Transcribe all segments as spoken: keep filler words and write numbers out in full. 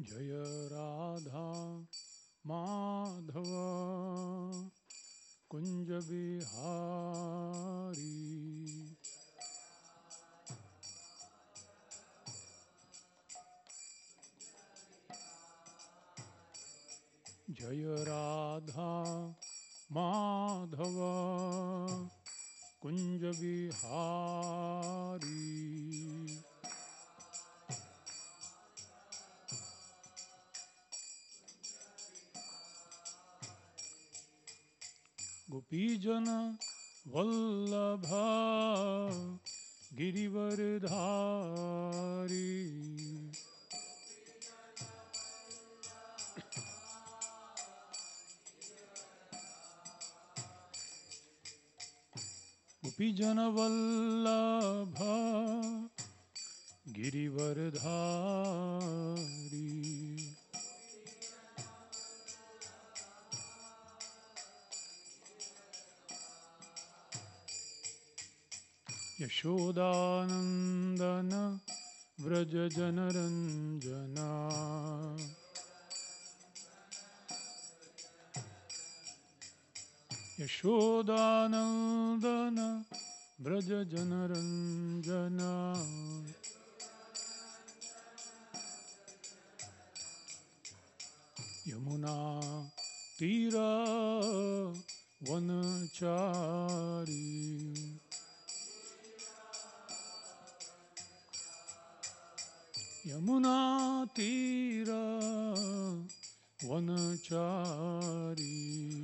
जय राधा माधव कुंज बिहारी। जय राधा माधव कुंज बिहारी। गोपीजन वल्लभ गिरिवरधारी। गोपीजन वल्लभ गिरिवरधारी। यशोदानंदन व्रज जनरंजना। यशोदानंदन व्रज जनरंजना। यमुना तीरा वनचारी। यमुना तीरा वनचारी।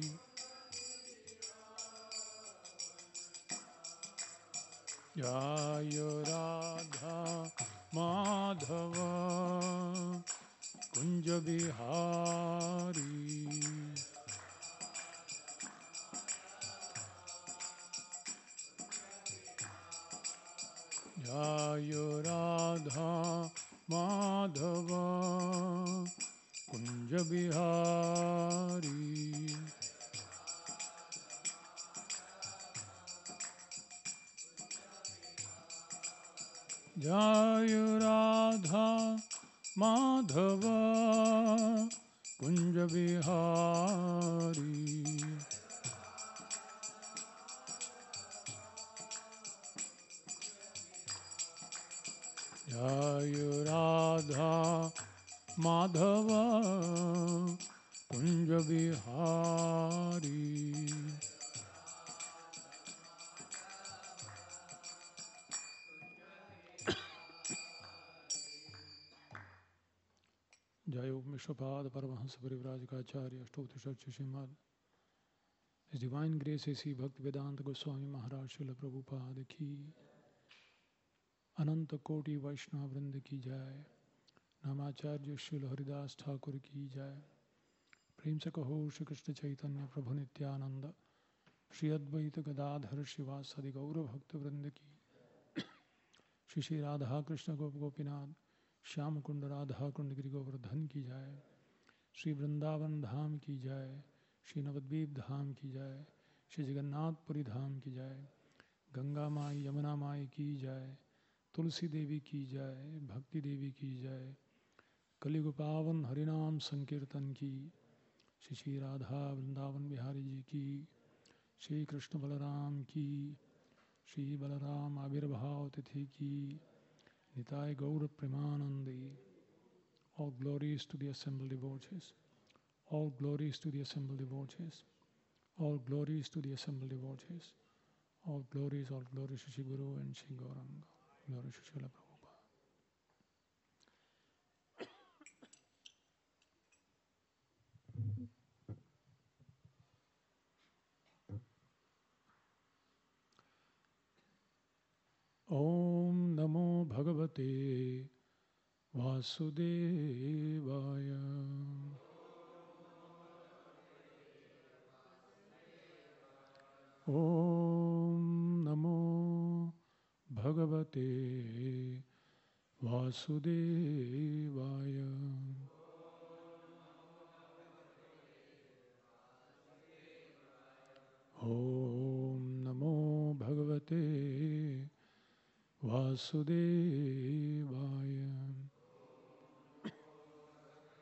जय राधा माधव कुंज बिहारी। जय राधा माधव कुंज बिहारी। जय राधा माधव कुंज बिहारी। जय राधा माधव कुंज बिहारी। जय विश्वपाद Paramhans परिव्राजकाचार्य अष्टोत्तरशत Shrimad His Divine Grace A C Bhakti Vedanta Goswami Maharaj Srila Prabhupada की अनंत कोटि वैष्णव वृंद की जय। नामाचार्य श्रील हरिदास ठाकुर की जय। प्रेम से कहो श्री कृष्ण चैतन्य प्रभु नित्यानंद श्री अद्वैत गदाधर शिवासदि गौर भक्त वृंद की। श्री श्री राधा कृष्ण गोप गोपीनाथ श्याम कुंड राधा कुंड गिरि गोवर्धन की जय। श्री वृंदावन धाम की जय। श्री नवद्वीप धाम की जय। श्री जगन्नाथपुरी धाम की जय। गंगा माई यमुना माई की जय। तुलसी देवी की जय। भक्ति देवी की जय। कलियुग पावन हरिनाम संकीर्तन की। श्री श्री राधा वृंदावन बिहारी जी की। श्री कृष्ण बलराम की। श्री बलराम आविर्भाव तिथि की। निताय गौर Premanandi. All glories to the assembled devotees. All glories to the assembled devotees. All glories to the assembled devotees. All glories, all glories to Shri Guru and Shri Gauranga. Glory to Srila Prabhupada. Om Namo Bhagavate Vasudevaya. Om Namo Bhagavate Vasudevaya. Om Namo Bhagavate Vasudevaya.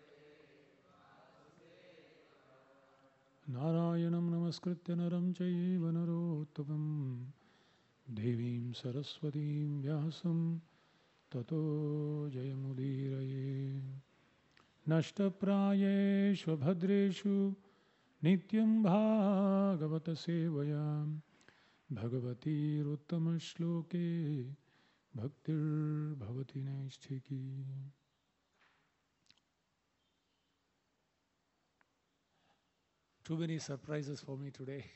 Narayanam namaskritya naram chaiva narottamam devim saraswatim vyasam tato jayamudiraye nashtaprayeshu bhadreshu nityam bhagavata sevayam bhagavati ruttama shloke bhaktir bhavati naisthiki. Too many surprises for me today.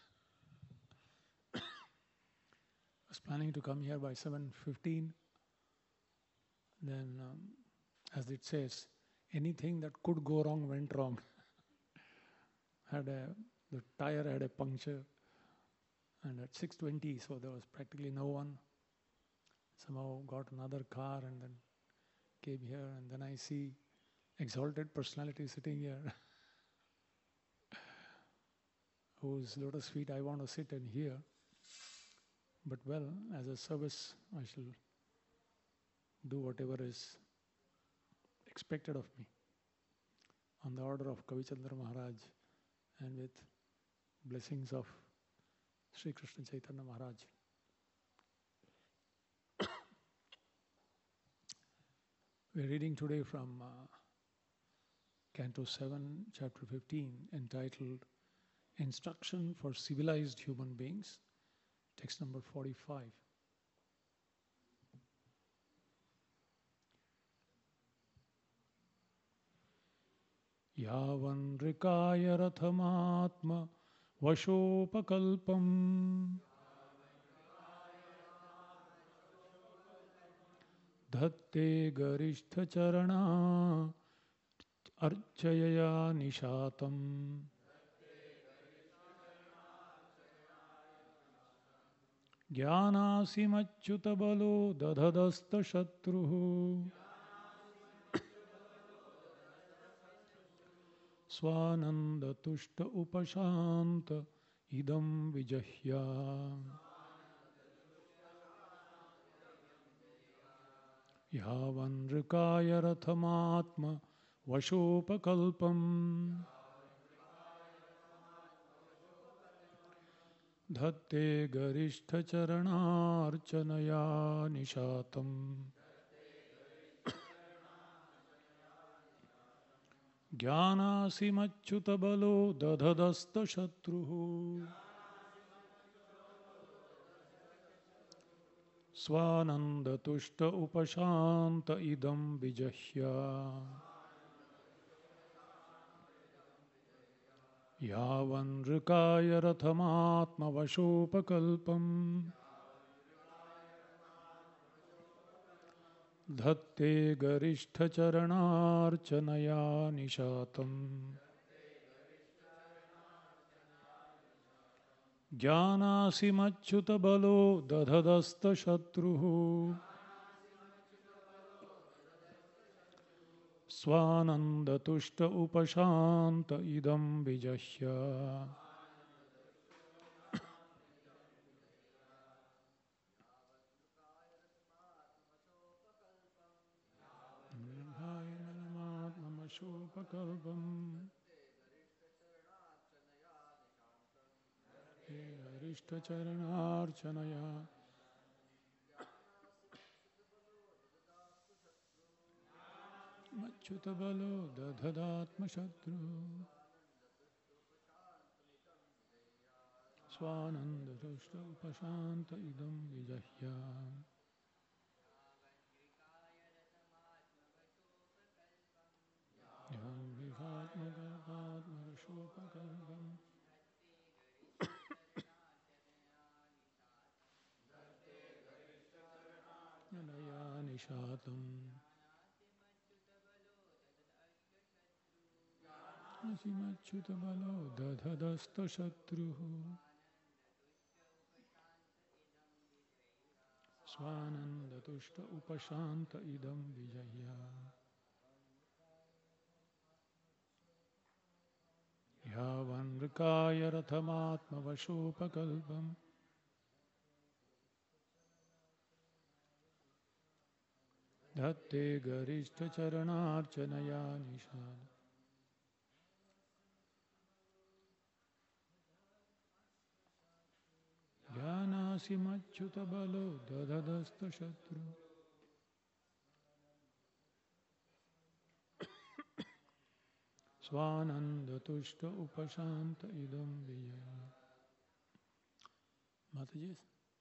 I was planning to come here by seven fifteen. Then, um, as it says, anything that could go wrong went wrong. had a, the tire had a puncture. And at six twenty, so there was practically no one. Somehow got another car and then came here. And then I see exalted personality sitting here. Whose lotus feet I want to sit and hear. But well, as a service, I shall do whatever is expected of me. On the order of Kavichandra Maharaj and with blessings of Sri Krishna Chaitanya Maharaj. We are reading today from uh, Canto seven, Chapter fifteen, entitled Instruction for Civilized Human Beings, text number forty-five. Yavan rikaya rathamatma vashopakalpam dhatte garishtha charana archayaya nishatam Jnanasima-achyuta balo dadhadasta shatruhu Swananda tushta upashanta idam vijahya Yavan rikaya rathamatma vashopakalpam Dhatte garishtha charanarchanaya nishatam Jnanasima-achyuta balo dadhadasta shatruhu Swananda tushta upashanta idam vijahya Yavan rikaya rathamatma vashopakalpam Dhatte garishtha charanarchanaya nishatam Jnanasima-achyuta balo dadhadasta shatruhu Swananda tushta upashanta idam vijahya Namashopakalpam Garishta charanarchanaya Achyuta balo dadhadatma shatru Swananda tushta upashanta idam vijahya Yam vihatma garbhatma rashopakalpam Yanaya nishatam Asima-achyuta balo dadhadasta shatruhu Swananda tushta upashanta idam vijahya Yavan rikaya rathamatma vashopakalpam Dhatte garishtha charanarchanaya nishad Jnanasima balo dadadasta shatru. Swananda tushta upashanta idam vijaya. Mataji.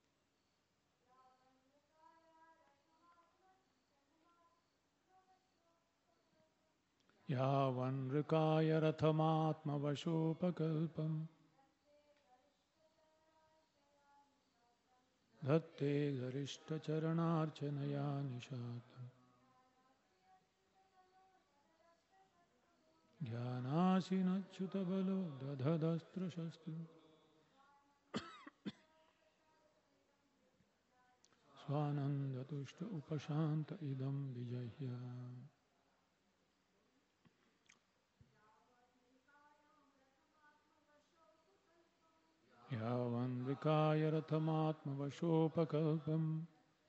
Yavan rikaya rathamatma vashopakalpam dhatte garishta charanarchanaya nishatam Jnanasina balo dadadastra shastru Swananda tushta upashanta idam vijaya. Yavan vikaya rathamatma vashopakalpam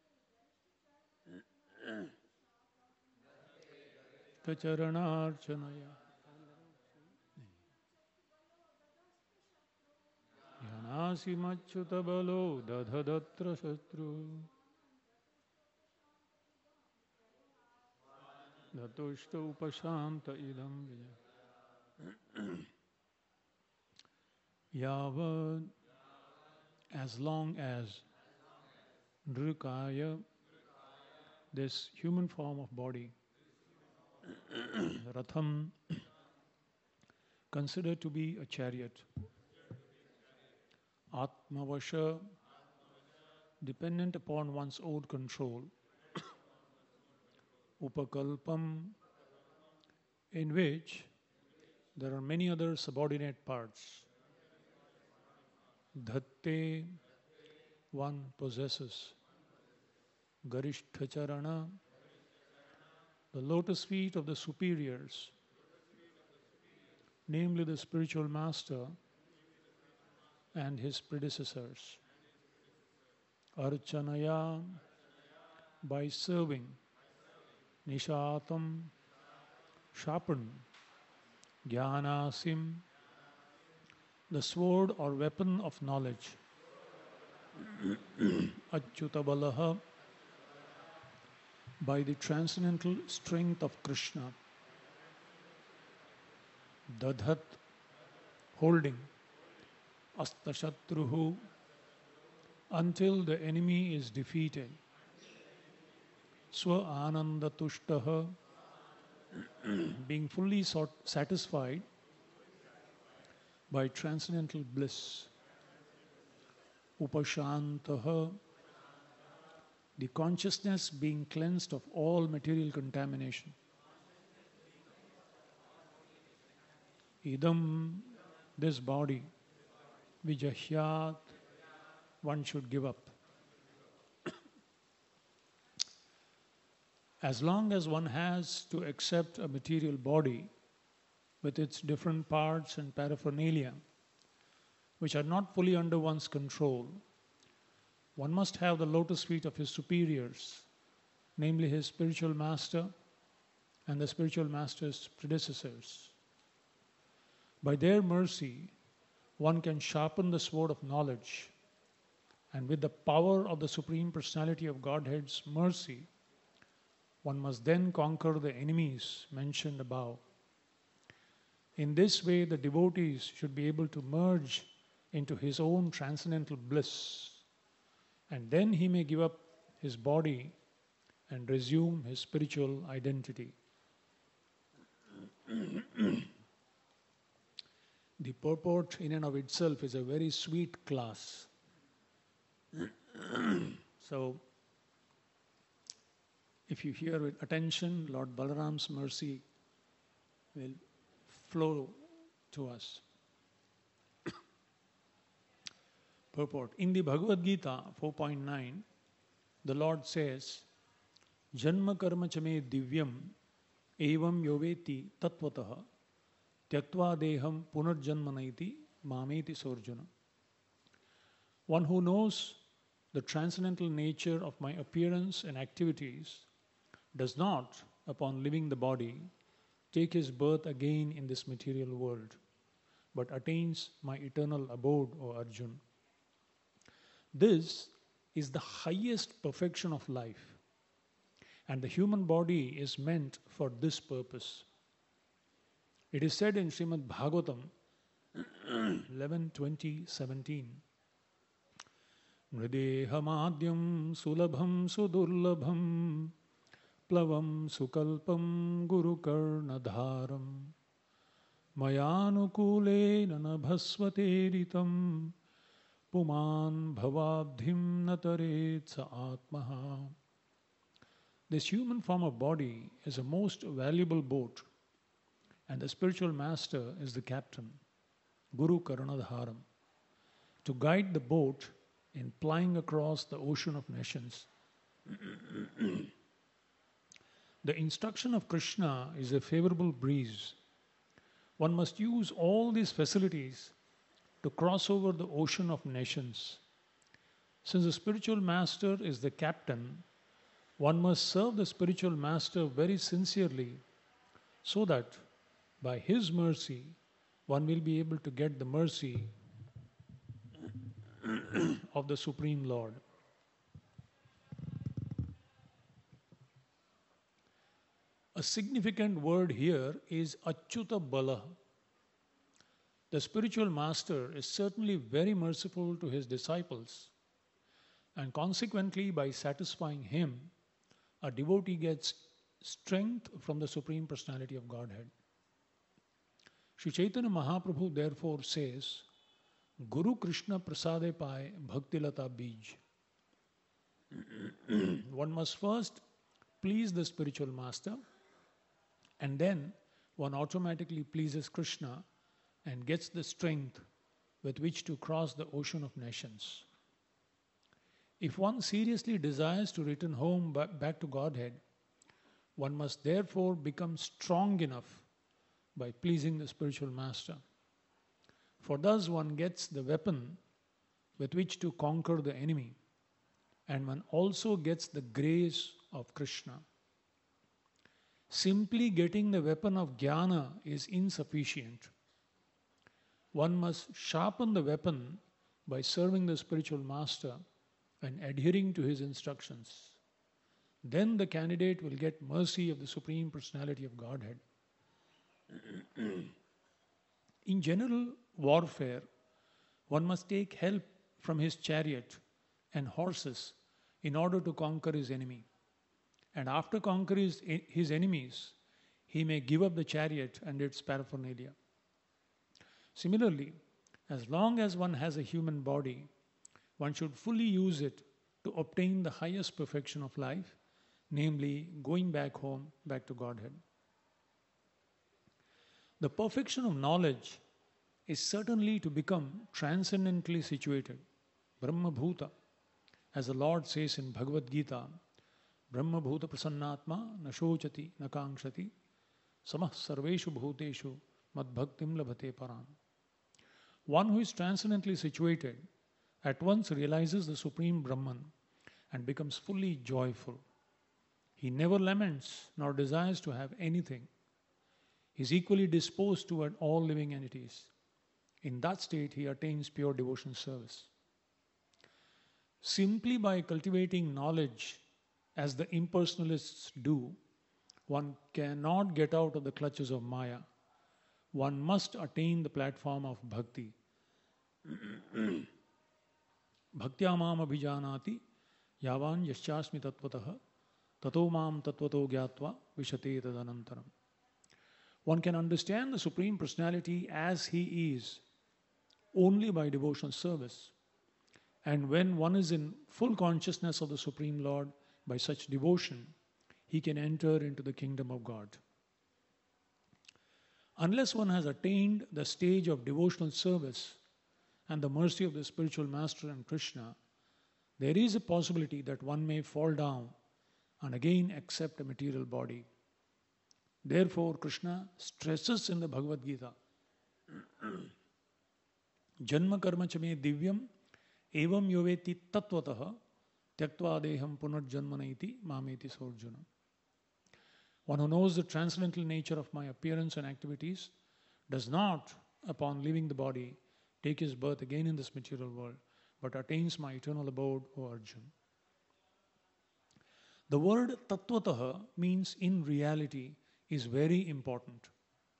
tacharanarchanaya Jnanasima balo dadadatra shastru Dhatushta upashanta idam vijaya. Yavad, as long as Nrikaya, this human form of body, Ratham, considered to be a chariot, Atmavasha, dependent upon one's own control, Upakalpam, in which there are many other subordinate parts. Dhatte, one possesses. Garishtha the lotus feet of the superiors, namely the spiritual master and his predecessors. Archanaya, by serving. Nishatam, sharpen. Jnanasim, the sword or weapon of knowledge. Achyutabalaha, by the transcendental strength of Krishna. Dadhat, holding. Astashatruhu, until the enemy is defeated. Swa ananda tushtaha, being fully satisfied by transcendental bliss. Upashantaha, the consciousness being cleansed of all material contamination. Idam, this body, vijahyat, one should give up. As long as one has to accept a material body with its different parts and paraphernalia, which are not fully under one's control, one must have the lotus feet of his superiors, namely his spiritual master and the spiritual master's predecessors. By their mercy, one can sharpen the sword of knowledge, and with the power of the Supreme Personality of Godhead's mercy, one must then conquer the enemies mentioned above. In this way, the devotees should be able to merge into his own transcendental bliss, and then he may give up his body and resume his spiritual identity. The purport in and of itself is a very sweet class. So, if you hear with attention, Lord Balaram's mercy will flow to us. Purport. In the Bhagavad Gita four point nine, the Lord says, Janma karma chame divyam evam yoveti tattvataha tyaktva deham punarjanmanaiti mameti sorjuna. One who knows the transcendental nature of my appearance and activities does not, upon leaving the body, take his birth again in this material world, but attains my eternal abode, O Arjun. This is the highest perfection of life. And the human body is meant for this purpose. It is said in Srimad Bhagavatam eleven twenty seventeen, Nridehamadyam sulabham sudurlabham plavam sukalpam gurukarnadharam mayanukule nanabhasvateritam puman bhavabdhim nataretsa atmaha. This human form of body is a most valuable boat, and the spiritual master is the captain, Guru Karnadharam, to guide the boat in plying across the ocean of nations. The instruction of Krishna is a favorable breeze. One must use all these facilities to cross over the ocean of nations. Since the spiritual master is the captain, one must serve the spiritual master very sincerely so that by his mercy one will be able to get the mercy of the Supreme Lord. A significant word here is Achyuta Bala. The spiritual master is certainly very merciful to his disciples, and consequently, by satisfying him, a devotee gets strength from the Supreme Personality of Godhead. Sri Chaitanya Mahaprabhu therefore says, Guru Krishna Prasade Pai Bhaktilata Bij. One must first please the spiritual master, and then one automatically pleases Krishna and gets the strength with which to cross the ocean of nations. If one seriously desires to return home back to Godhead, one must therefore become strong enough by pleasing the spiritual master. For thus one gets the weapon with which to conquer the enemy, and one also gets the grace of Krishna. Simply getting the weapon of jnana is insufficient. One must sharpen the weapon by serving the spiritual master and adhering to his instructions. Then the candidate will get mercy of the Supreme Personality of Godhead. In general warfare, one must take help from his chariot and horses in order to conquer his enemy. And after conquering his, his enemies, he may give up the chariot and its paraphernalia. Similarly, as long as one has a human body, one should fully use it to obtain the highest perfection of life, namely going back home, back to Godhead. The perfection of knowledge is certainly to become transcendently situated, Brahma Bhuta, as the Lord says in Bhagavad Gita, Brahma Bhuta Prasannatma Nashochati Nakangshati Samah Sarveshu Bhuteshu Madbhaktim Labhate Param. One who is transcendently situated at once realizes the Supreme Brahman and becomes fully joyful. He never laments nor desires to have anything. He is equally disposed toward all living entities. In that state, he attains pure devotion service. Simply by cultivating knowledge, as the impersonalists do, one cannot get out of the clutches of Maya. One must attain the platform of bhakti. Bhaktya mam abhijanati yavan yaschasmi tattvataha tato mam tattvato gyatva vishate tadanantaram. One can understand the Supreme Personality as he is only by devotional service. And when one is in full consciousness of the Supreme Lord by such devotion, he can enter into the kingdom of God. Unless one has attained the stage of devotional service and the mercy of the spiritual master and Krishna, there is a possibility that one may fall down and again accept a material body. Therefore, Krishna stresses in the Bhagavad Gita, Janma karma chame divyam evam yoveti tattvataha tyaktva deham punarjanmanaiti mameti sorjuna. One who knows the transcendental nature of my appearance and activities does not, upon leaving the body, take his birth again in this material world, but attains my eternal abode, O Arjun. The word tattvataha means in reality is very important.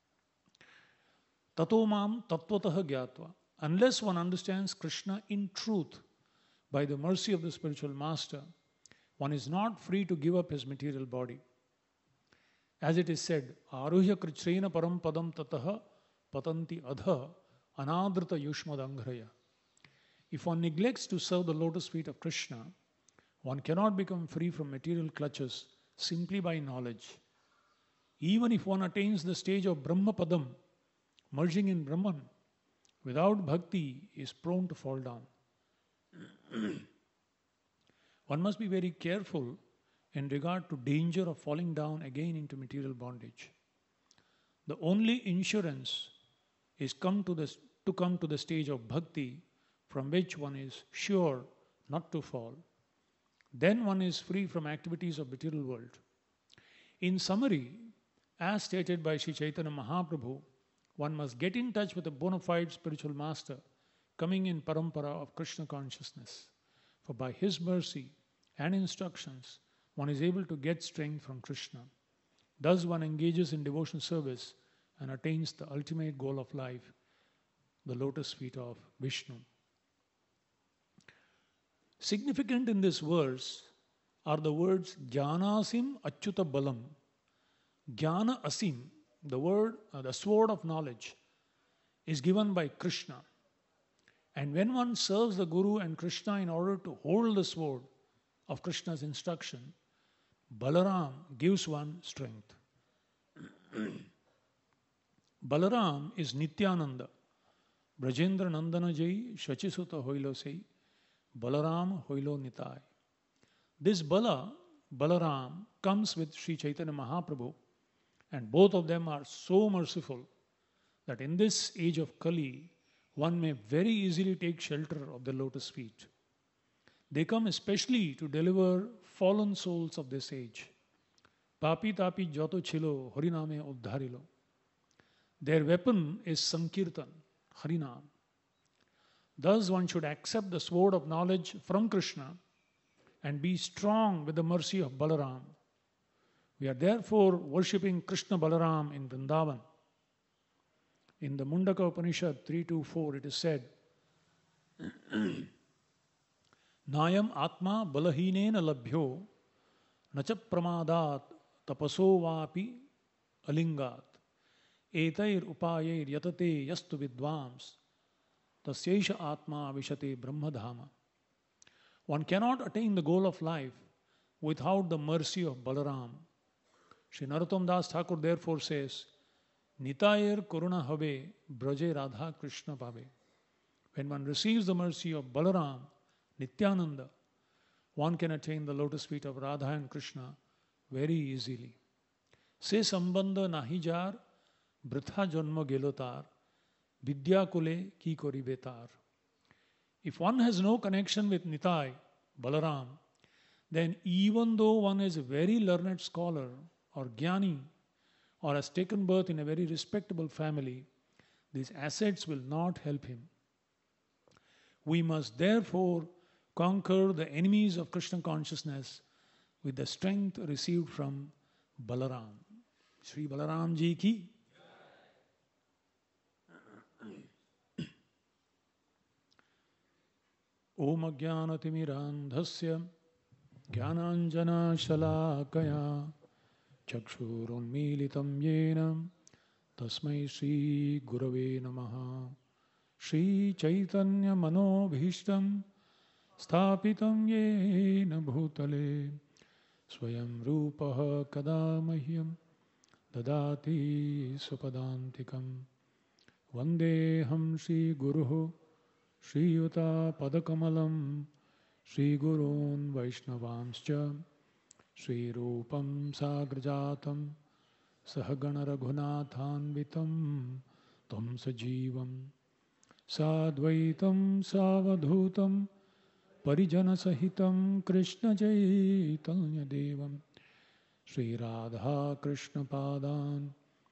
Tato mam tattvataha gyatva. Unless one understands Krishna in truth by the mercy of the spiritual master, one is not free to give up his material body. As it is said, Aruhya krichrena param padam tataha patanti adha anadrita yushmadangraya. If one neglects to serve the lotus feet of Krishna, one cannot become free from material clutches simply by knowledge. Even if one attains the stage of Brahma Padam, merging in Brahman, without bhakti is prone to fall down. One must be very careful in regard to danger of falling down again into material bondage. The only insurance is come to, the, to come to the stage of bhakti from which one is sure not to fall. Then one is free from activities of material world. In summary, as stated by Sri Chaitanya Mahaprabhu, one must get in touch with a bona fide spiritual master coming in parampara of Krishna consciousness. For by his mercy and instructions, one is able to get strength from Krishna. Thus one engages in devotion service and attains the ultimate goal of life, the lotus feet of Vishnu. Significant in this verse are the words Jnanasim Achyuta Balam. Jnana Asim, the word, uh, the sword of knowledge, is given by Krishna. And when one serves the Guru and Krishna in order to hold the sword of Krishna's instruction, Balaram gives one strength. Balaram is Nityananda. Brajendra Nandana Jai Shachisuta Hoilo Sei Balaram Hoilo Nitai. This Bala, Balaram, comes with Sri Chaitanya Mahaprabhu, and both of them are so merciful that in this age of Kali, one may very easily take shelter of the lotus feet. They come especially to deliver fallen souls of this age. Papi tapi joto chilo hariname uddharilo. Their weapon is Sankirtan, Harinam. Thus one should accept the sword of knowledge from Krishna and be strong with the mercy of Balaram. We are therefore worshipping Krishna Balaram in Vrindavan. In the Mundaka Upanishad three two four it is said, Nayam Atma Balahinena Labhyo Nacha Pramadat Tapaso Vapi Alingat Etair Upayair Yatate Yastu Vidvams Tasyaisha Atma Vishate Brahmadhama. One cannot attain the goal of life without the mercy of Balaram. Sri Narottam Das Thakur therefore says, Nitayir Koruna Habe Braje Radha Krishna Pave. When one receives the mercy of Balaram, Nityananda, one can attain the lotus feet of Radha and Krishna very easily. Se sambandha nahi jar, britha janma gelotar, vidya kule ki kori betar. If one has no connection with Nitai, Balaram, then even though one is a very learned scholar or jnani, or has taken birth in a very respectable family, these assets will not help him. We must therefore conquer the enemies of Krishna consciousness with the strength received from Balaram. Sri Balaram Ji ki. Om Ajnanatimmirandhasya Jnananjana Shalakaya Chakshurunmilitam Yena Tasmai Shri Gurave Namaha. Shri Chaitanya Manobhishtam Sthapitam Yena Bhutale Swayam Rupaha Kadamahyam Dadati Supadantikam Vandeham Shri Guruhu Shri Yuta Padakamalam Shri Gurun Vaishnavamscha Shri Rupam Sagrajatam Sahagana Raghunathanvitam Tam Sajivam Sadvaitam Savadhutam Parijana Sahitam Krishna Chaitanya Devam Shri Radha Krishna Padan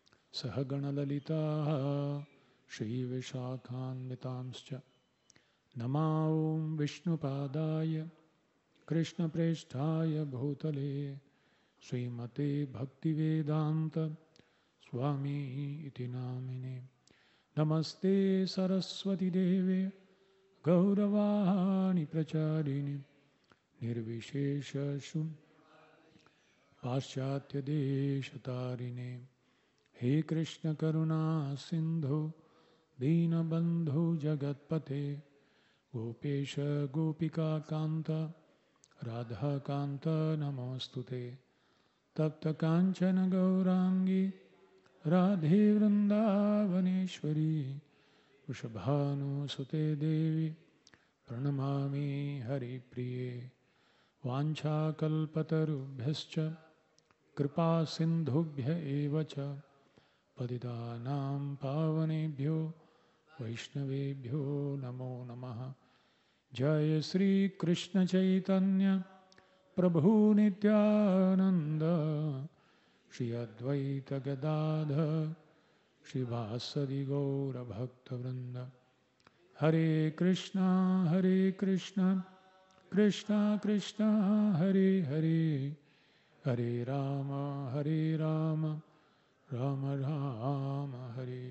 Sahagana Lalita Shri Vishakhanvitamscha Nama Om Vishnupadaya Krishna Presthaya Bhutale Srimate Bhaktivedanta Swami Iti Namine Namaste Saraswati Deve Gauravani Pracharini Nirvishesha Shun Paschatya Deshatarine He Krishna Karuna Sindhu Dinabandhu Jagatpate Gopesha Gopika Kanta Radha Kanta Namostute Tapta Kanchana Gaurangi Radhe Vrindavaneshwari Vrishabhanu Sute Devi Pranamami Hari Priye Vancha Kalpatarubhyascha Kripa Sindhubhya Evacha Padidanam Pavanebhyo Vaishnavebhyo Namo Namaha Jaya Sri Krishna Chaitanya Prabhu Nityananda Shri Advaita Gadadha Shri Vasadi Gaura Bhakta Vrinda Hare Krishna Hare Krishna Krishna Krishna Hare Hare Hare Rama Hare Rama Rama Rama Hare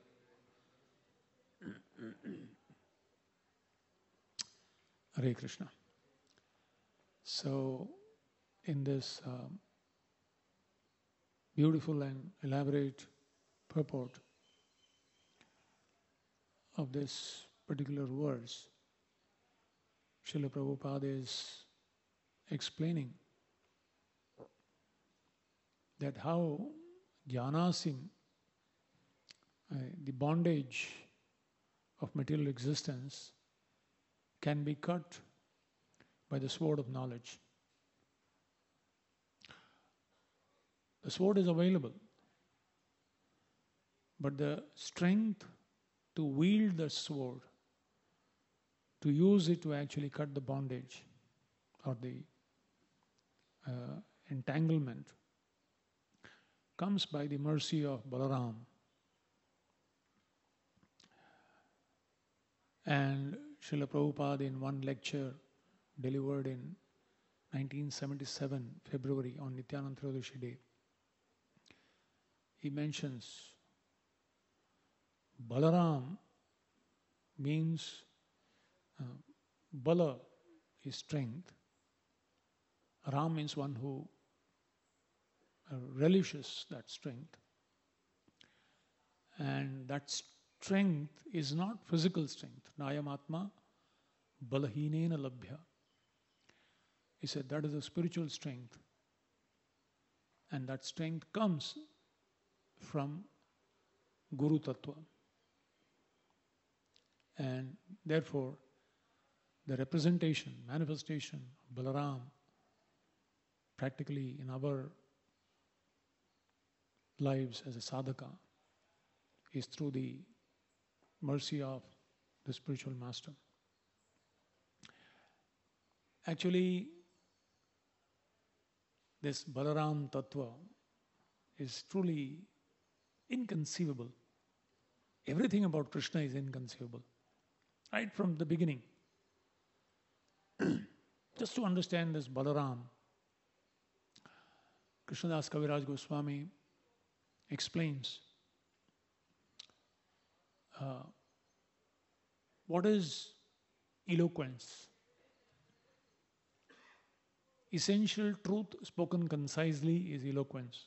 Hare Hare Krishna. So, in this um, beautiful and elaborate purport of this particular verse, Srila Prabhupada is explaining that how Jnanasim, uh, the bondage of material existence, can be cut by the sword of knowledge. The sword is available, but the strength to wield the sword, to use it to actually cut the bondage or the uh, entanglement, comes by the mercy of Balaram. And Srila Prabhupada, in one lecture delivered in nineteen seventy-seven, February, on Nityananda Triyodashi Day, he mentions Balaram means uh, Bala is strength. Ram means one who uh, relishes that strength. And that strength is not physical strength. Nayam Atma Balahinena Labhya. He said that is a spiritual strength. And that strength comes from Guru Tattva. And therefore, the representation, manifestation of Balaram, practically in our lives as a sadhaka, is through the mercy of the spiritual master. Actually, this Balaram Tattva is truly inconceivable. Everything about Krishna is inconceivable, right from the beginning. Just to understand this Balaram, Krishnadas Kaviraj Goswami explains uh, what is eloquence. Essential truth spoken concisely is eloquence.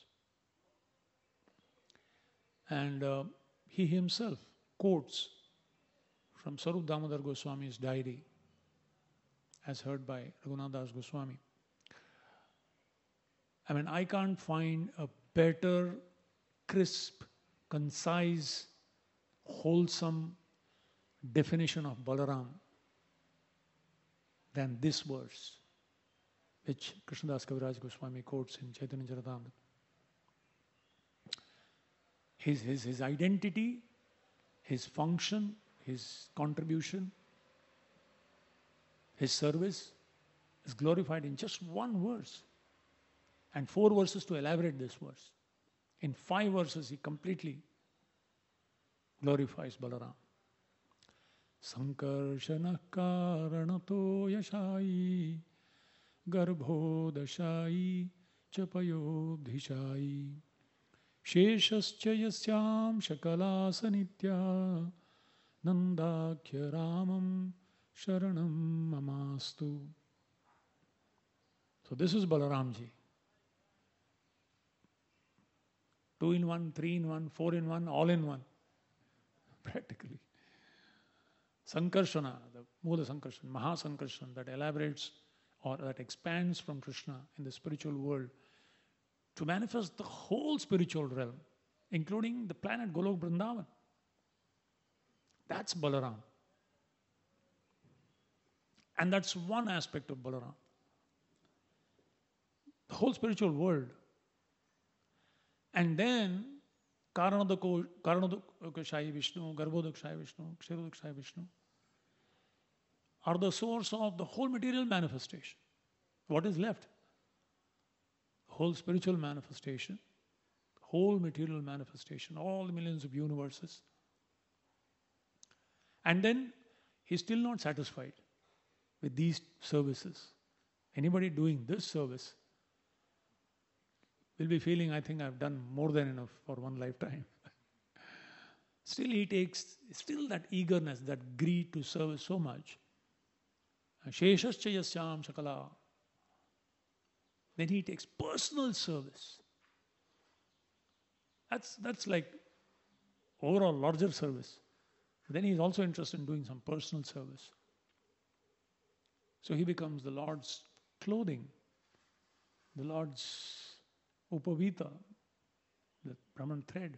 And uh, he himself quotes from Sarup Damodar Goswami's diary, as heard by Raghunath Das Goswami. I mean, I can't find a better, crisp, concise, wholesome definition of Balaram than this verse, which Krishnadas Kaviraj Goswami quotes in Chaitanya Charitamrita. His, his, his identity, his function, his contribution, his service is glorified in just one verse. And four verses to elaborate this verse. In five verses, he completely glorifies Balaram. Sankarshana karanato yashayi garbhodashayi chapayodhishayi sheshascha yasyam shakalasanitya nandakya ramam sharanam mamastu. So this is Balaramji. Two in one, three in one, four in one, all in one. Practically. Sankarshana, the Mula Sankarshan, Maha Sankarshan, that elaborates or that expands from Krishna in the spiritual world to manifest the whole spiritual realm, including the planet Golok Vrindavan. That's Balaram. And that's one aspect of Balaram. The whole spiritual world. And then Karanodakashayi Vishnu, Garbhodakashayi Vishnu, Kshirodakashayi Vishnu are the source of the whole material manifestation. What is left? The whole spiritual manifestation, whole material manifestation, all the millions of universes. And then he's still not satisfied with these services. Anybody doing this service will be feeling, I think I've done more than enough for one lifetime. Still he takes, still that eagerness, that greed to serve so much. Sheshascha yasyam shakala. Then he takes personal service. That's, that's like overall larger service. Then he is also interested in doing some personal service. So he becomes the Lord's clothing, the Lord's upavita, the Brahman thread,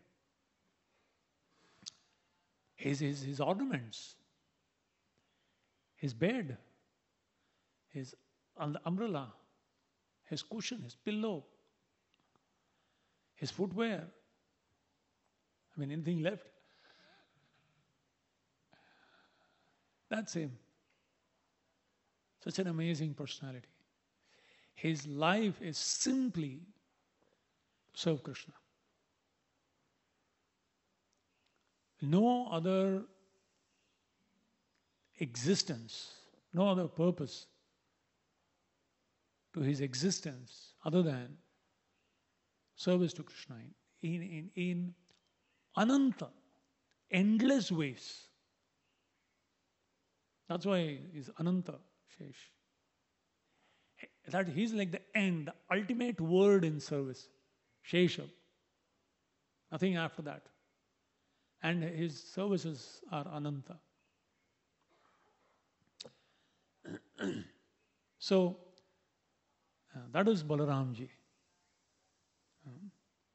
his, his, his ornaments, his bed, his umbrella, his cushion, his pillow, his footwear. I mean, anything left? That's him. Such an amazing personality. His life is simply to serve Krishna. No other existence, no other purpose to his existence other than service to Krishna in, in, in ananta, endless ways. That's why he's Ananta Shesh. That he's like the end, the ultimate word in service. Shesha. Nothing after that. And his services are Ananta. So, uh, that is Balaramji. Um,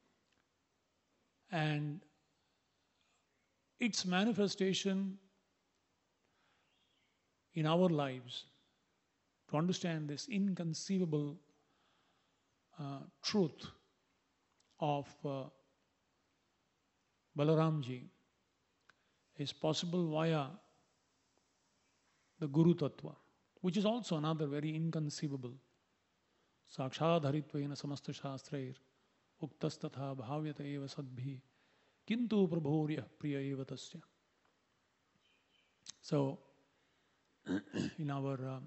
and its manifestation in our lives, to understand this inconceivable uh, truth of uh, Balaramji, is possible via the Guru Tattva, which is also another very inconceivable. Sakshadharitvena samasta shastrair uktastatha bhavyata eva sadbhi kintu prabhorya priya eva tasya. So, in our um,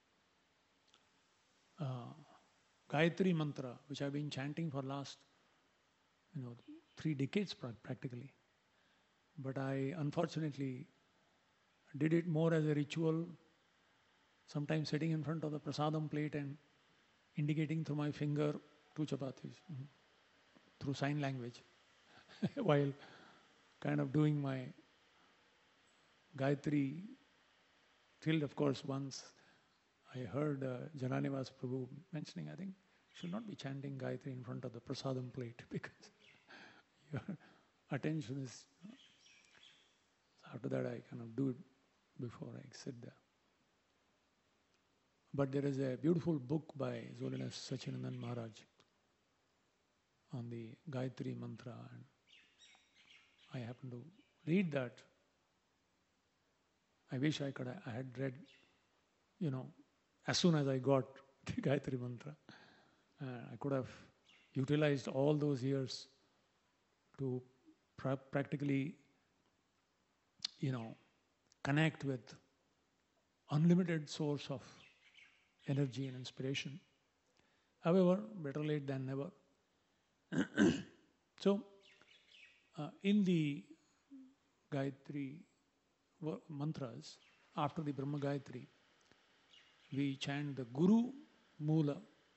uh, Gayatri mantra, which I've been chanting for last, you know, three decades practically, but I unfortunately did it more as a ritual, sometimes sitting in front of the prasadam plate and indicating through my finger two chapatis, mm-hmm, through sign language, while kind of doing my Gayatri. Till, of course, once I heard uh, Jananivas Prabhu mentioning, I think, should not be chanting Gayatri in front of the prasadam plate because your attention is. So after that, I kind of do it before I sit there. But there is a beautiful book by His Holiness Sachinandan Maharaj on the Gayatri mantra, and I happen to read that. I wish I could. I had read, you know, as soon as I got the Gayatri mantra, uh, I could have utilized all those years to pra- practically, you know, connect with unlimited source of energy and inspiration. However, better late than never. So, uh, in the Gayatri mantras, after the Brahma Gayatri, we chant the Guru Moola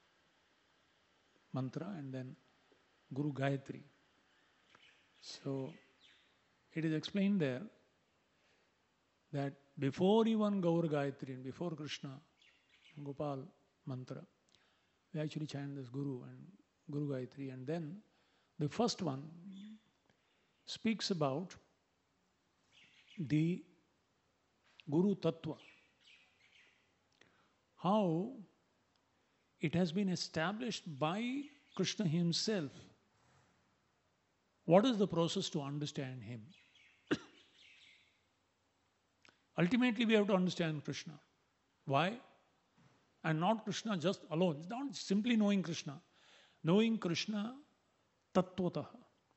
mantra and then Guru Gayatri. So, it is explained there that before even Gaur Gayatri and before Krishna Gopal mantra, we actually chant this Guru and Guru Gayatri, and then the first one speaks about the Guru Tattva, how it has been established by Krishna himself. What is the process to understand him? Ultimately, we have to understand Krishna. Why? And not Krishna just alone. It's not simply knowing Krishna. Knowing Krishna tattvataha.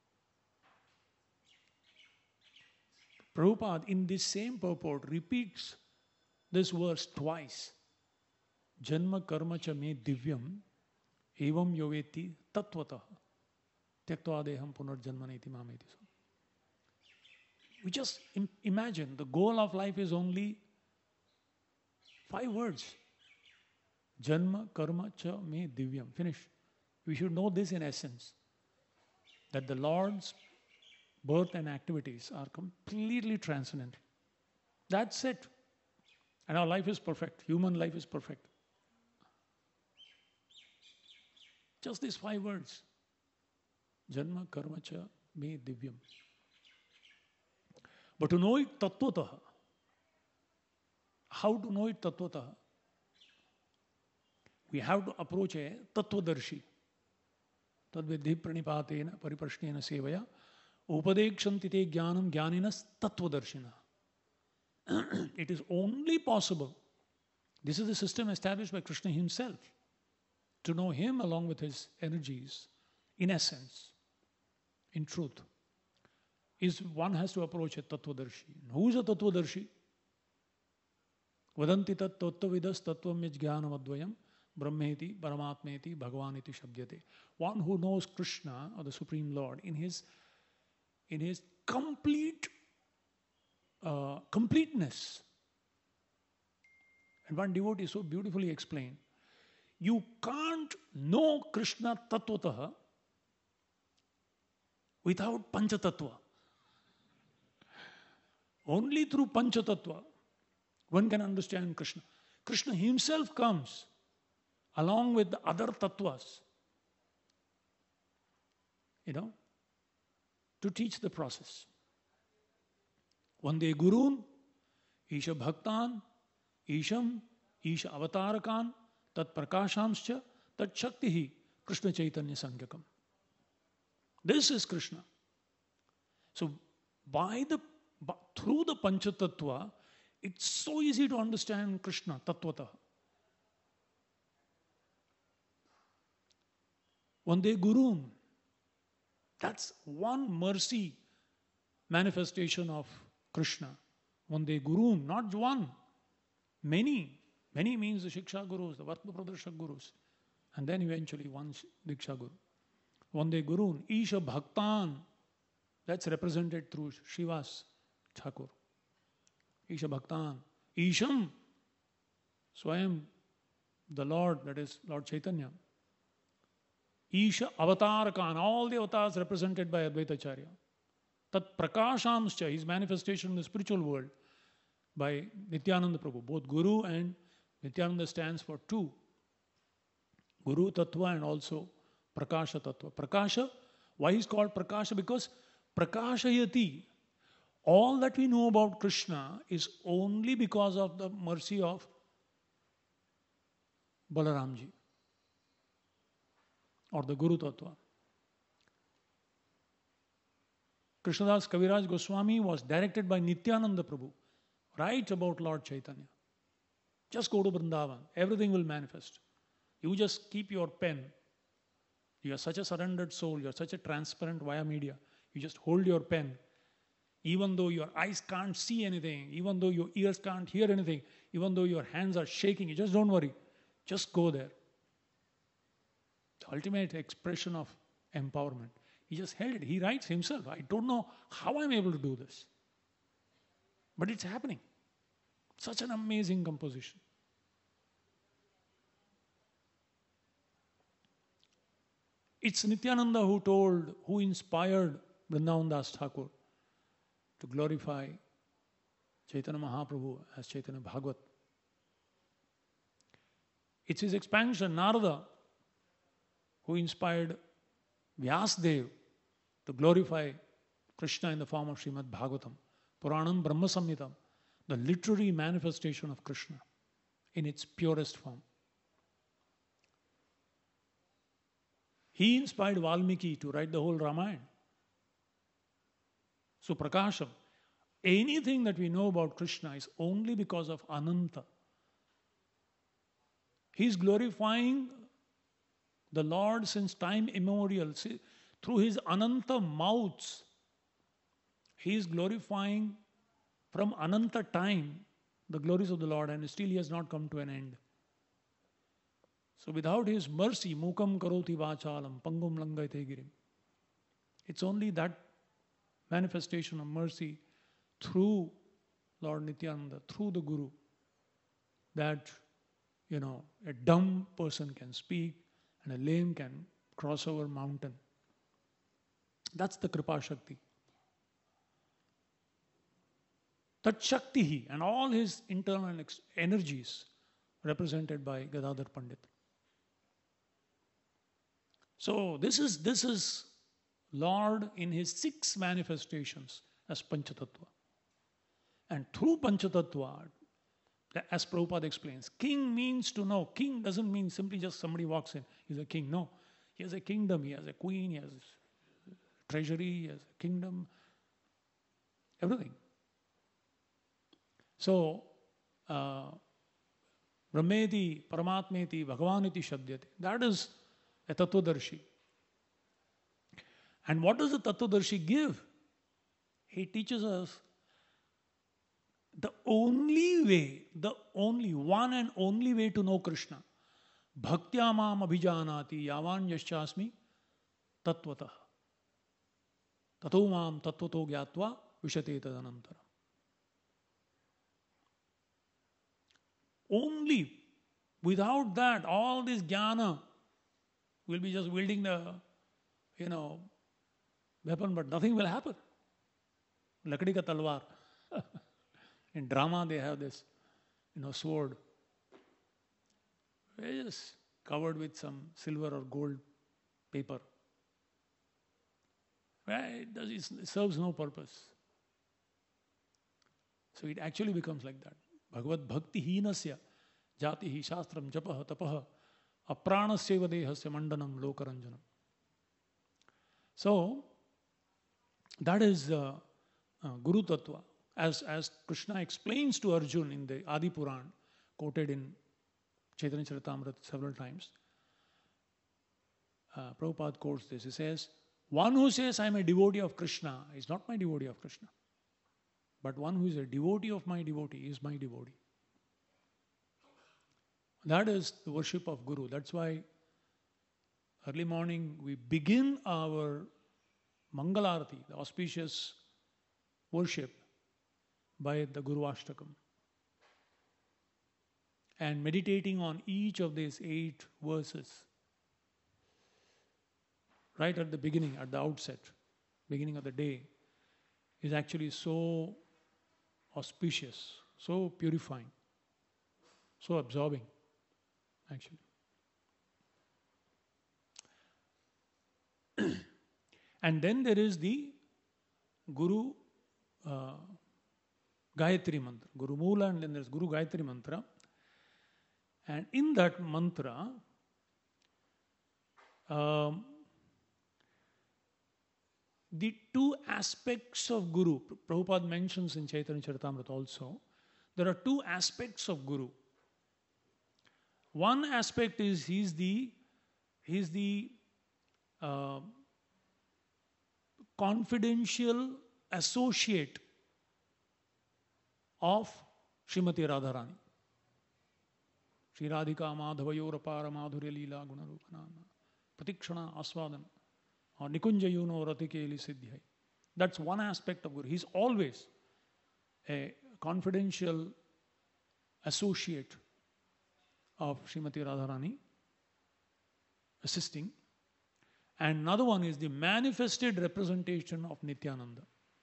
Prabhupada, in this same purport, repeats this verse twice. Janma karma cha me divyam evam yoveti tattvataha. Tyaktva deham punarjanmaneti mameti. We just im- imagine the goal of life is only five words. Janma karma cha me divyam. Finish. We should know this in essence, that the Lord's birth and activities are completely transcendental. That's it. And our life is perfect. Human life is perfect. Just these five words. Janma karma cha me divyam. But to know it tattvataha. How to know it tattvataha? We have to approach a tattvadarshi. Tadvidhi pranipatena pariprashnena sevaya upadekshanti te jnanam jnaninas tattvadarshina. It is only possible. This is the system established by Krishna himself. To know him along with his energies, in essence, in truth, is one has to approach a tattvadarshi. Who is a tattvadarshi? Vadanti tat tattvavidas tattvam yajnanam advayam brahmeti paramatmeti bhagavaniti shabdyate. One who knows Krishna or the Supreme Lord in his in his complete uh, completeness. And one devotee so beautifully explained, you can't know Krishna tattvataha without panchatattva. Only through panchatattva one can understand Krishna. Krishna himself comes along with the other tattvas, you know, to teach the process. Vande Gurun, Isha Bhaktan, Isham, Isha Avatarakan, Tat Prakashamscha, Tat Shaktihi, Krishna Chaitanya Sangyakam. This is Krishna. So, by the through the Panchatattva, it's so easy to understand Krishna tattvataha. Vande Gurun. That's one mercy manifestation of Krishna. Vande Gurun, not one, many. Many means the Shiksha Gurus, the Vatma Pradarshak Gurus, and then eventually one Diksha Guru. Vande Gurun, Isha Bhaktan, that's represented through Shivas Thakur. Isha Bhaktan, Isham, Swayam, the Lord, that is Lord Chaitanya. Isha Avatarakan, all the avatars represented by Advaita Acharya. Tat Prakashamscha, his manifestation in the spiritual world by Nityananda Prabhu. Both Guru and Nityananda stands for two. Guru Tattva and also Prakasha Tattva. Prakasha, why is called Prakasha? Because Prakashayati, all that we know about Krishna is only because of the mercy of Balaramji or the Guru Tattva. Krishnadas Kaviraj Goswami was directed by Nityananda Prabhu, right about Lord Chaitanya. Just go to Vrindavan, everything will manifest. You just keep your pen. You are such a surrendered soul, you are such a transparent via media. You just hold your pen Even though your eyes can't see anything, even though your ears can't hear anything, even though your hands are shaking, you just don't worry. Just go there. The ultimate expression of empowerment. He just held it. He writes himself, I don't know how I'm able to do this. But it's happening. Such an amazing composition. It's Nityananda who told, who inspired Vrindavan Das Thakur to glorify Chaitanya Mahaprabhu as Chaitanya Bhagavat. It's his expansion, Narada, who inspired Vyasdev to glorify Krishna in the form of Srimad Bhagavatam, Puranam Brahma Samhitam, the literary manifestation of Krishna in its purest form. He inspired Valmiki to write the whole Ramayana. So Prakasham, anything that we know about Krishna is only because of Ananta. He is glorifying the Lord since time immemorial. See, through his Ananta mouths, he is glorifying from Ananta time the glories of the Lord, and still he has not come to an end. So without his mercy, mukam karoti vachalam, pangum langayate girim. It's only that manifestation of mercy through Lord Nityananda, through the Guru, that, you know, a dumb person can speak and a lame can cross over mountain. That's the Kripa Shakti. Tat Shaktihi and all his internal energies represented by Gadadhar Pandit. So this is, this is Lord in his six manifestations as Panchatattva. And through Panchatattva, as Prabhupada explains, king means to know. King doesn't mean simply just somebody walks in, he's a king. No, he has a kingdom, he has a queen, he has a treasury, he has a kingdom, everything. So, uh, Brahmeti, Paramatmeti, Bhagavaniti Shabdyate. That is a Tattvadarshi. And what does the Tattvadarshi give? He teaches us the only way, the only, one and only way to know Krishna. Bhaktya mam abhijanati yavan yaschasmi tattvataha. Tato mam tattvato gyatva vishate tadanantara. Only without that, all this jnana will be just wielding the, you know, weapon, but nothing will happen. Lakdi ka talwar. In drama, they have this, you know, sword. It's just covered with some silver or gold paper. Right? It, does, it serves no purpose. So it actually becomes like that. Bhagavad Bhakti Hinasya Jatihi Shastram Japaha Tapaha Apranasya Dehasya Mandanam Lokaranjanam. So, that is uh, uh, Guru Tattva. As, as Krishna explains to Arjuna in the Adi Puran, quoted in Chaitanya Charitamrita several times, uh, Prabhupada quotes this. He says, one who says I am a devotee of Krishna is not my devotee of Krishna. But one who is a devotee of my devotee is my devotee. That is the worship of Guru. That's why early morning we begin our Mangalarati, the auspicious worship, by the Guru Ashtakam. And meditating on each of these eight verses right at the beginning, at the outset, beginning of the day, is actually so auspicious, so purifying, so absorbing, actually. And then there is the Guru uh, Gayatri Mantra, Guru Moola, and then there's Guru Gayatri Mantra. And in that mantra, um, the two aspects of Guru, Prabhupada mentions in Chaitanya Charitamrita also, there are two aspects of Guru. One aspect is he's the, he's the uh, confidential associate of Srimati Radharani. Shri Radhika Madhavayor Apara Madhurya Leela Gunarupanana Pratikshana Aswadana or Nikunja Yuno Ratikeli Siddhyai. That's one aspect of Guru. He's always a confidential associate of Srimati Radharani, assisting. And another one is the manifested representation of Nityananda.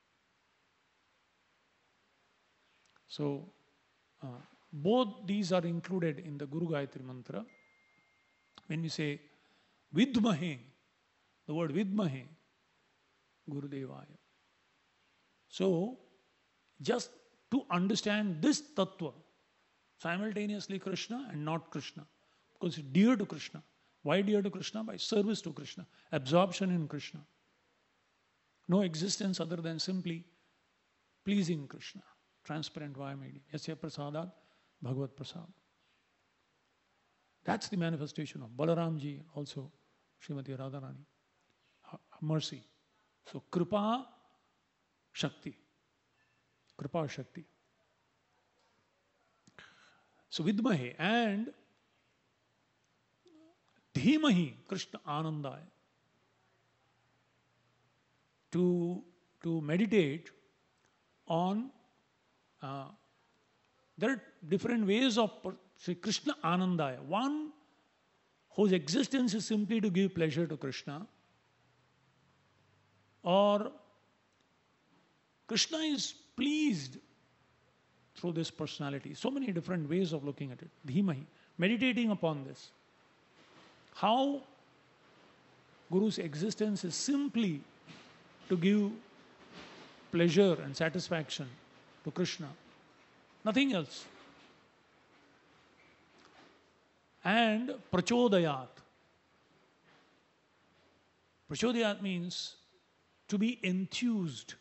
So, uh, both these are included in the Guru Gayatri Mantra. When we say Vidmahe, the word Vidmahe, Guru Devaya. So, just to understand this tattva, simultaneously Krishna and not Krishna, because it's dear to Krishna. Why dear to Krishna? By service to Krishna, absorption in Krishna. No existence other than simply pleasing Krishna, transparent vaya medium. Yasya prasadat Bhagavad Prasad. That's the manifestation of Balaramji, also Srimati Radharani. Mercy. So Kripa Shakti. Kripa Shakti. So Vidmahe and Dhimahi Krishna Anandaya. To, to meditate on, uh, there are different ways of Sri Krishna Anandaya. One whose existence is simply to give pleasure to Krishna, or Krishna is pleased through this personality. So many different ways of looking at it. Dhimahi. Meditating upon this. How Guru's existence is simply to give pleasure and satisfaction to Krishna. Nothing else. And prachodayat. Prachodayat means to be enthused.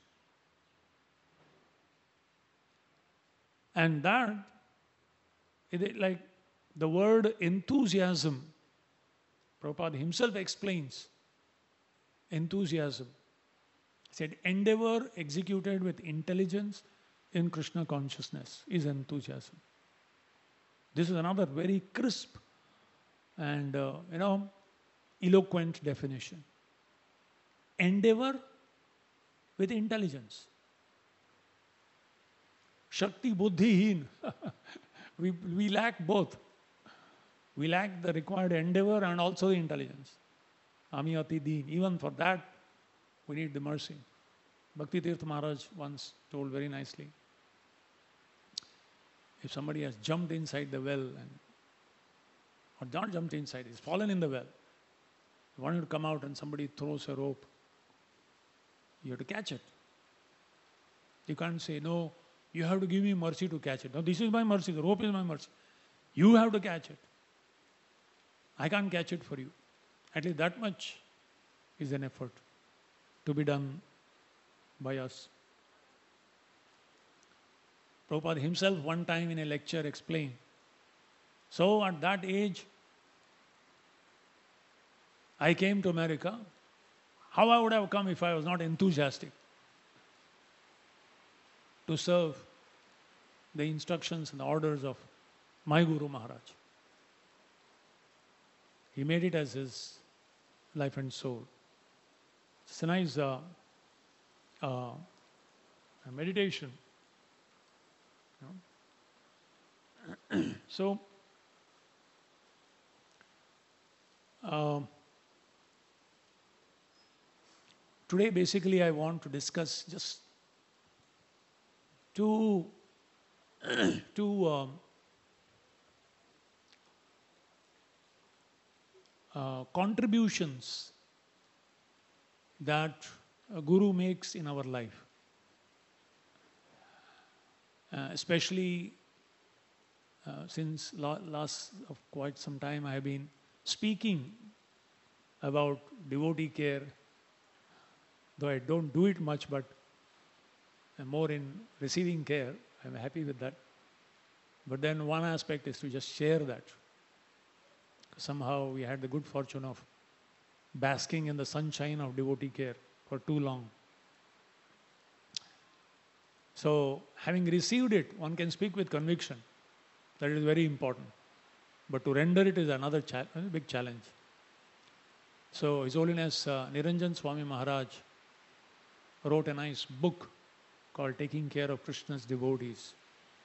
And that, it, like the word enthusiasm, Prabhupada himself explains enthusiasm. He said, endeavor executed with intelligence in Krishna consciousness is enthusiasm. This is another very crisp and, uh, you know, eloquent definition. Endeavor with intelligence. Shakti buddhihin. we, we lack both. We lack the required endeavor and also the intelligence. Amiyati deen. Even for that, we need the mercy. Bhakti Tirtha Maharaj once told very nicely, if somebody has jumped inside the well, and, or not jumped inside, he's fallen in the well, you want him to come out and somebody throws a rope, you have to catch it. You can't say, no, you have to give me mercy to catch it. No, this is my mercy, the rope is my mercy. You have to catch it. I can't catch it for you. At least that much is an effort to be done by us. Prabhupada himself one time in a lecture explained, so at that age, I came to America. How I would have come if I was not enthusiastic to serve the instructions and the orders of my Guru Maharaj. He made it as his life and soul. It's a nice uh, uh, meditation. You know? So, uh, today basically I want to discuss just two, two um, uh, contributions that a Guru makes in our life. Uh, especially uh, since la last of quite some time I have been speaking about devotee care, though I don't do it much, but I'm more in receiving care. I'm happy with that. But then one aspect is to just share that. Somehow we had the good fortune of basking in the sunshine of devotee care for too long. So, having received it, one can speak with conviction. That is very important. But to render it is another cha- big challenge. So, His Holiness uh, Niranjan Swami Maharaj wrote a nice book called Taking Care of Krishna's Devotees.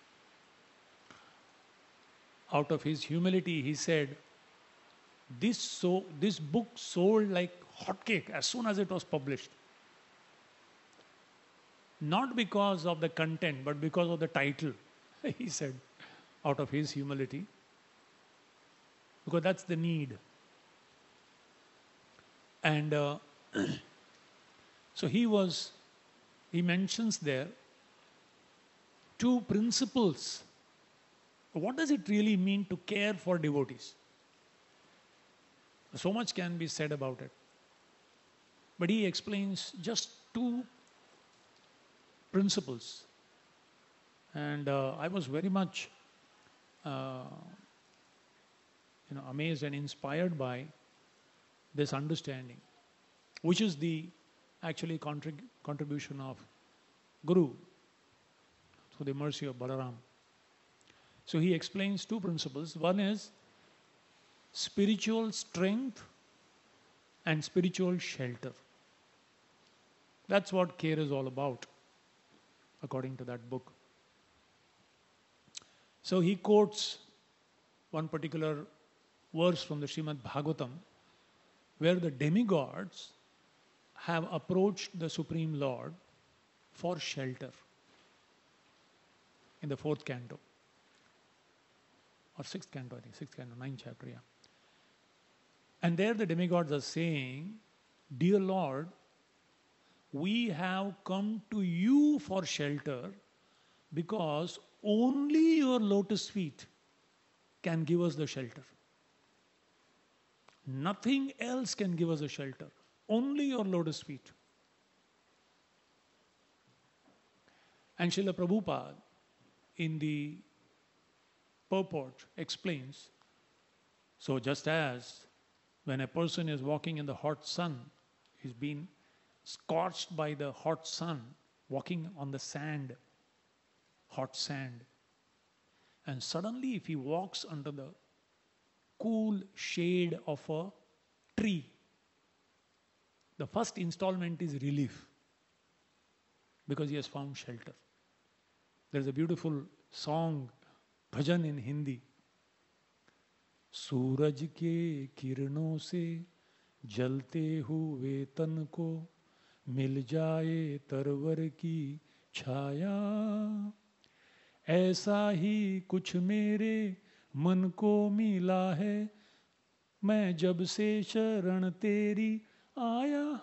Out of his humility, he said, this, so, this book sold like hotcake as soon as it was published. Not because of the content, but because of the title, he said, out of his humility. Because that's the need. And uh, so he was, he mentions there two principles. What does it really mean to care for devotees? So much can be said about it. But he explains just two principles. And uh, I was very much uh, you know, amazed and inspired by this understanding, which is the actually contrib- contribution of Guru through the mercy of Balaram. So he explains two principles. One is spiritual strength and spiritual shelter. That's what care is all about, according to that book. So he quotes one particular verse from the Srimad Bhagavatam, where the demigods have approached the Supreme Lord for shelter in the fourth canto. Or sixth canto, I think, sixth canto, ninth chapter, yeah. And there the demigods are saying, dear Lord, we have come to you for shelter because only your lotus feet can give us the shelter. Nothing else can give us a shelter. Only your lotus feet. And Srila Prabhupada, in the purport, explains, so just as when a person is walking in the hot sun, he's been scorched by the hot sun, walking on the sand, hot sand, and suddenly if he walks under the cool shade of a tree, the first installment is relief, because he has found shelter. There is a beautiful song, bhajan in Hindi. सूरज के किरणों से जलते हुए तन को मिल जाए तरवर की छाया, ऐसा ही कुछ मेरे मन को मिला है, मैं जब से शरण तेरी आया.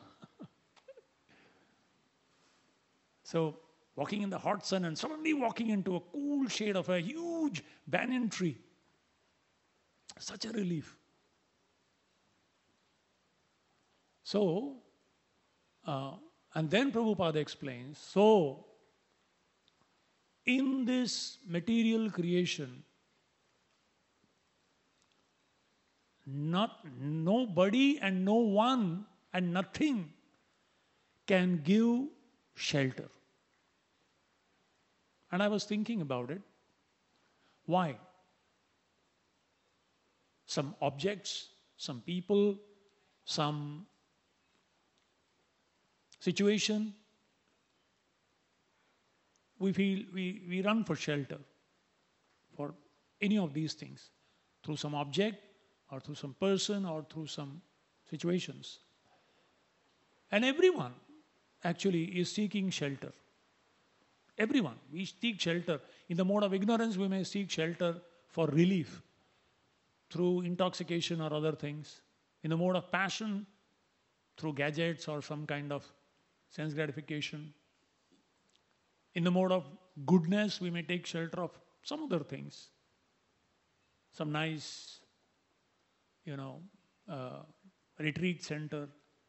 So, walking in the hot sun and suddenly walking into a cool shade of a huge banyan tree. Such a relief. So, uh, and then Prabhupada explains, so, in this material creation, not, nobody and no one and nothing can give shelter. And I was thinking about it. Why? Some objects, some people, some situation, we feel we, we run for shelter for any of these things, through some object or through some person or through some situations. And everyone actually is seeking shelter. Everyone. We seek shelter. In the mode of ignorance, we may seek shelter for relief through intoxication or other things. In the mode of passion, through gadgets or some kind of sense gratification. In the mode of goodness, we may take shelter of some other things. Some nice, you know, uh, retreat center,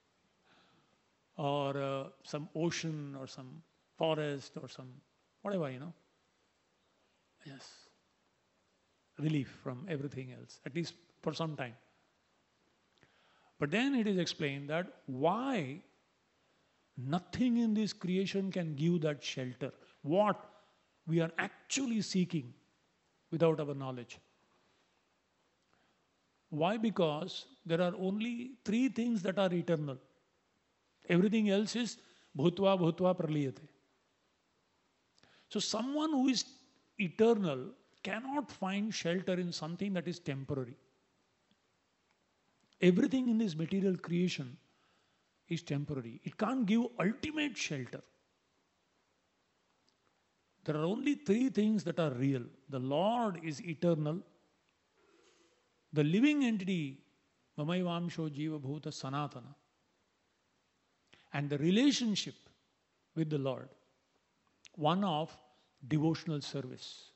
or uh, some ocean, or some forest, or some whatever, you know. Yes. Relief from everything else, at least for some time. But then it is explained that why nothing in this creation can give that shelter. what we are actually seeking without our knowledge. Why? Because there are only three things that are eternal. Everything else is bhutva bhutva praliyate. So someone who is eternal cannot find shelter in something that is temporary. Everything in this material creation is temporary. It can't give ultimate shelter. There are only three things that are real. The Lord is eternal. The living entity, Mamayvamsho Jiva Bhuta Sanatana. And the relationship with the Lord, one of devotional service.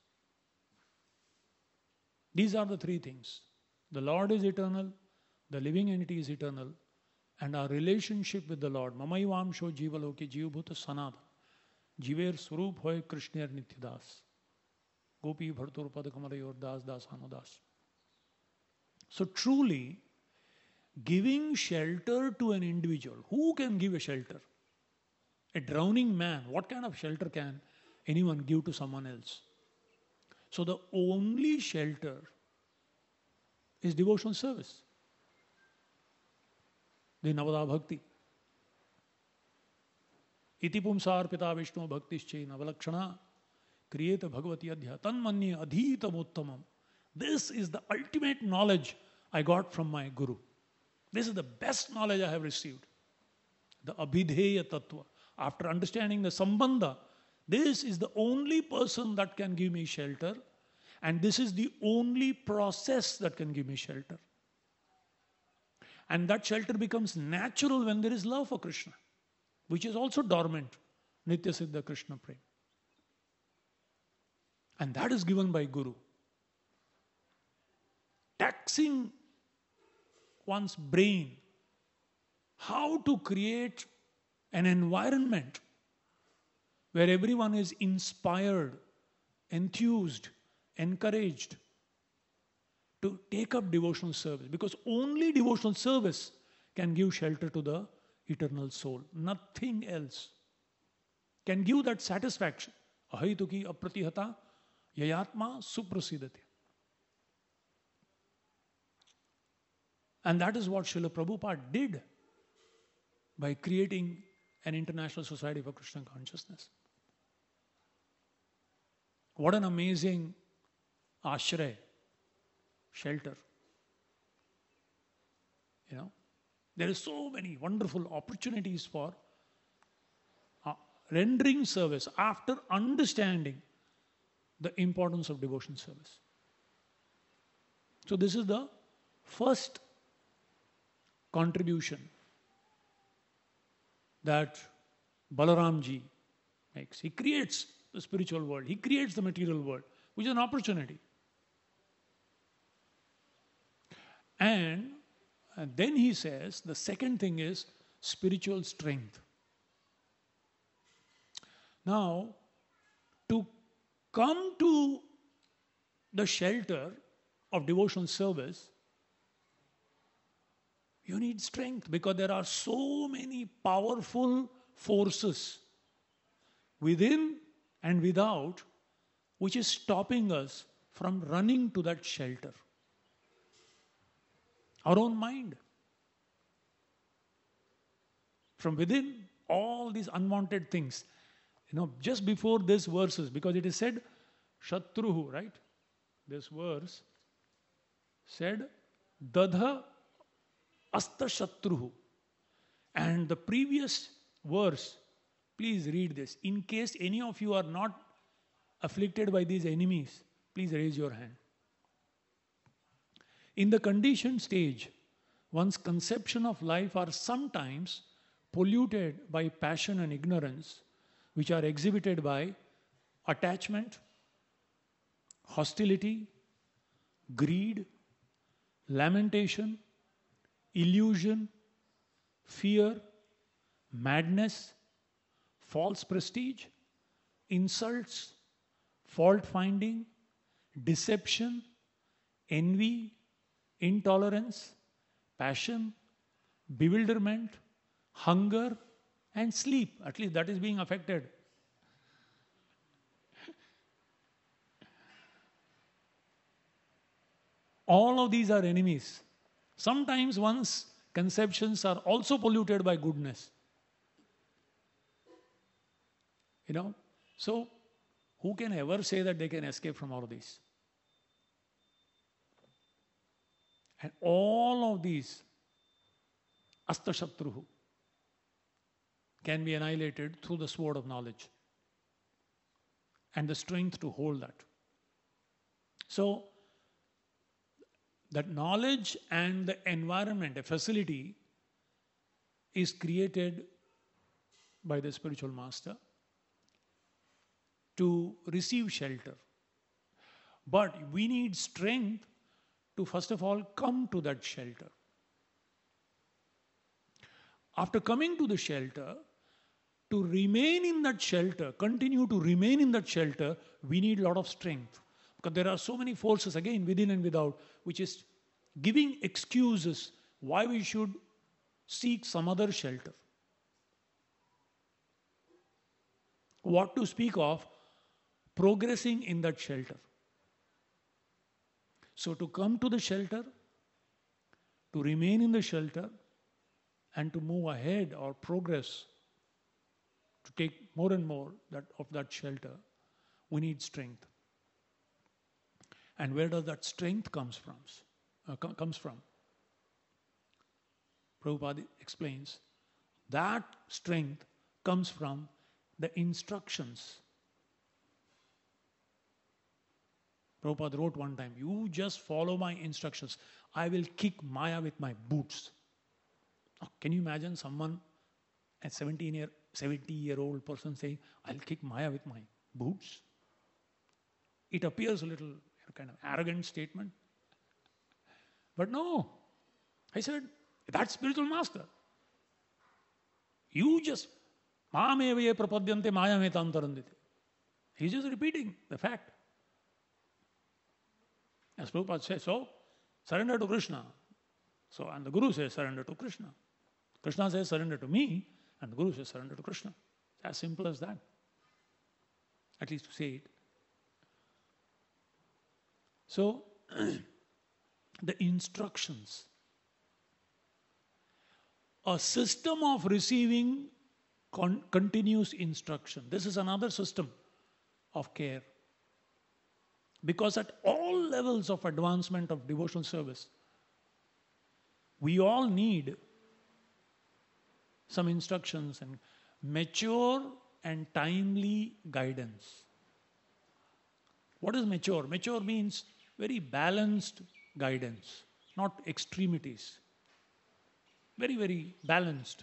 These are the three things. The Lord is eternal, the living entity is eternal, and our relationship with the Lord. Mamayvamsho Jiva Loke Jiva Bhuta Sanatana. Jiver Swarup Hoy Krishner Nityadas. Gopi Bhartur Pada Kamalayor Das Das Hanudas. So truly, giving shelter to an individual. Who can give a shelter? A drowning man. What kind of shelter can anyone give to someone else? So the only shelter is devotional service. The Navada Bhakti. Iti pumsar pita Vishnu bhaktische navalakshana kriyeta bhagavati adhya tanmanye adhitam uttamam. This is the ultimate knowledge I got from my Guru. This is the best knowledge I have received. The Abhidheya Tattva. After understanding the Sambandha, this is the only person that can give me shelter, and this is the only process that can give me shelter. And that shelter becomes natural when there is love for Krishna, which is also dormant. Nitya Siddha Krishna Prem. And that is given by Guru. Taxing one's brain, how to create an environment where everyone is inspired, enthused, encouraged to take up devotional service. Because only devotional service can give shelter to the eternal soul. Nothing else can give that satisfaction. Ahaituki apratihata yayatma suprasidati. And that is what Srila Prabhupada did by creating an international society for Krishna consciousness. What an amazing ashray, shelter. You know, there are so many wonderful opportunities for uh, rendering service after understanding the importance of devotion service. So this is the first contribution that Balaramji makes. He creates the spiritual world. He creates the material world, which is an opportunity. And, and then he says, the second thing is spiritual strength. Now, to come to the shelter of devotional service, you need strength, because there are so many powerful forces within and without which is stopping us from running to that shelter. Our own mind. From within, all these unwanted things. You know, just before these verses, because it is said, Shatruhu, right? This verse said, Dadha Asta Shatruhu. And the previous verse, please read this. In case any of you are not afflicted by these enemies, please raise your hand. In the conditioned stage, one's conception of life are sometimes polluted by passion and ignorance, which are exhibited by attachment, hostility, greed, lamentation, illusion, fear, madness, false prestige, insults, fault finding, deception, envy, intolerance, passion, bewilderment, hunger, and sleep. At least that is being affected. All of these are enemies. Sometimes one's conceptions are also polluted by goodness. You know? So, who can ever say that they can escape from all of these? And all of these, astashatruhu, can be annihilated through the sword of knowledge and the strength to hold that. So, that knowledge and the environment, a facility, is created by the spiritual master to receive shelter. But we need strength to first of all come to that shelter. After coming to the shelter, to remain in that shelter, continue to remain in that shelter, we need a lot of strength. Because there are so many forces, again, within and without, which is giving excuses why we should seek some other shelter. What to speak of progressing in that shelter. So to come to the shelter, to remain in the shelter, and to move ahead or progress, to take more and more that, of that shelter, we need strength. And where does that strength comes from? Uh, com- comes from? Prabhupada explains that strength comes from the instructions. Prabhupada wrote one time, you just follow my instructions. I will kick Maya with my boots. Oh, can you imagine someone, a seventeen year, seventy year old person saying, I'll kick Maya with my boots? It appears a little kind of arrogant statement. But no, I said, that's spiritual master. You just, Mamevaye prapadyante maya me tantarandite. He's just repeating the fact. As Prabhupada says, so, surrender to Krishna. So, and the Guru says, surrender to Krishna. Krishna says, surrender to me, and the Guru says, surrender to Krishna. As simple as that. At least to say it. So, the instructions. A system of receiving con- continuous instruction. This is another system of care. Because at all levels of advancement of devotional service, we all need some instructions and mature and timely guidance. What is mature? Mature means very balanced guidance, not extremities. Very, very balanced.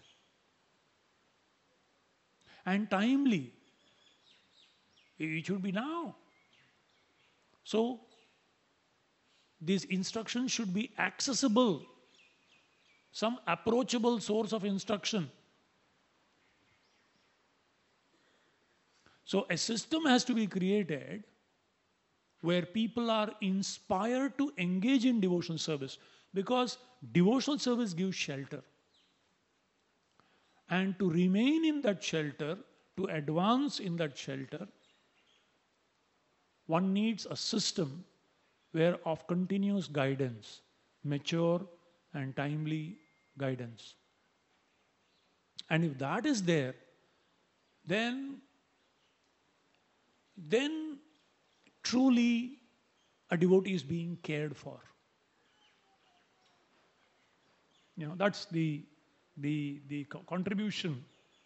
And timely. It should be now. So, these instructions should be accessible. Some approachable source of instruction. So, a system has to be created where people are inspired to engage in devotional service, because devotional service gives shelter. And to remain in that shelter, to advance in that shelter, one needs a system where of continuous guidance, mature and timely guidance. And if that is there, then, then truly a devotee is being cared for. You know, that's the, the, the co- contribution.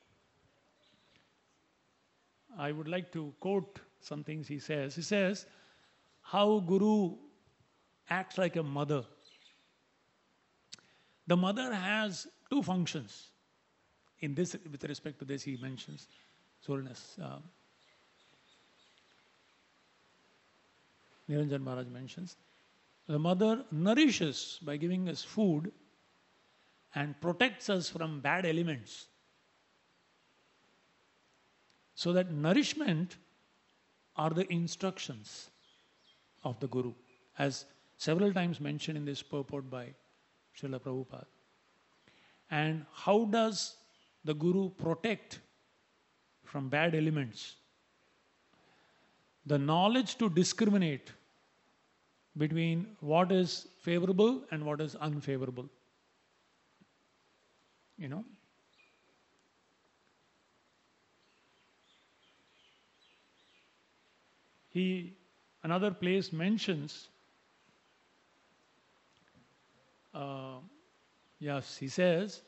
I would like to quote some things he says. He says, how Guru acts like a mother. The mother has two functions. In this, with respect to this, he mentions Holiness. Uh, Niranjan Maharaj mentions. The mother nourishes by giving us food and protects us from bad elements. So that nourishment are the instructions of the Guru, as several times mentioned in this purport by Srila Prabhupada. And how does the Guru protect from bad elements? The knowledge to discriminate between what is favorable and what is unfavorable. You know? He, another place mentions, uh, yes, he says,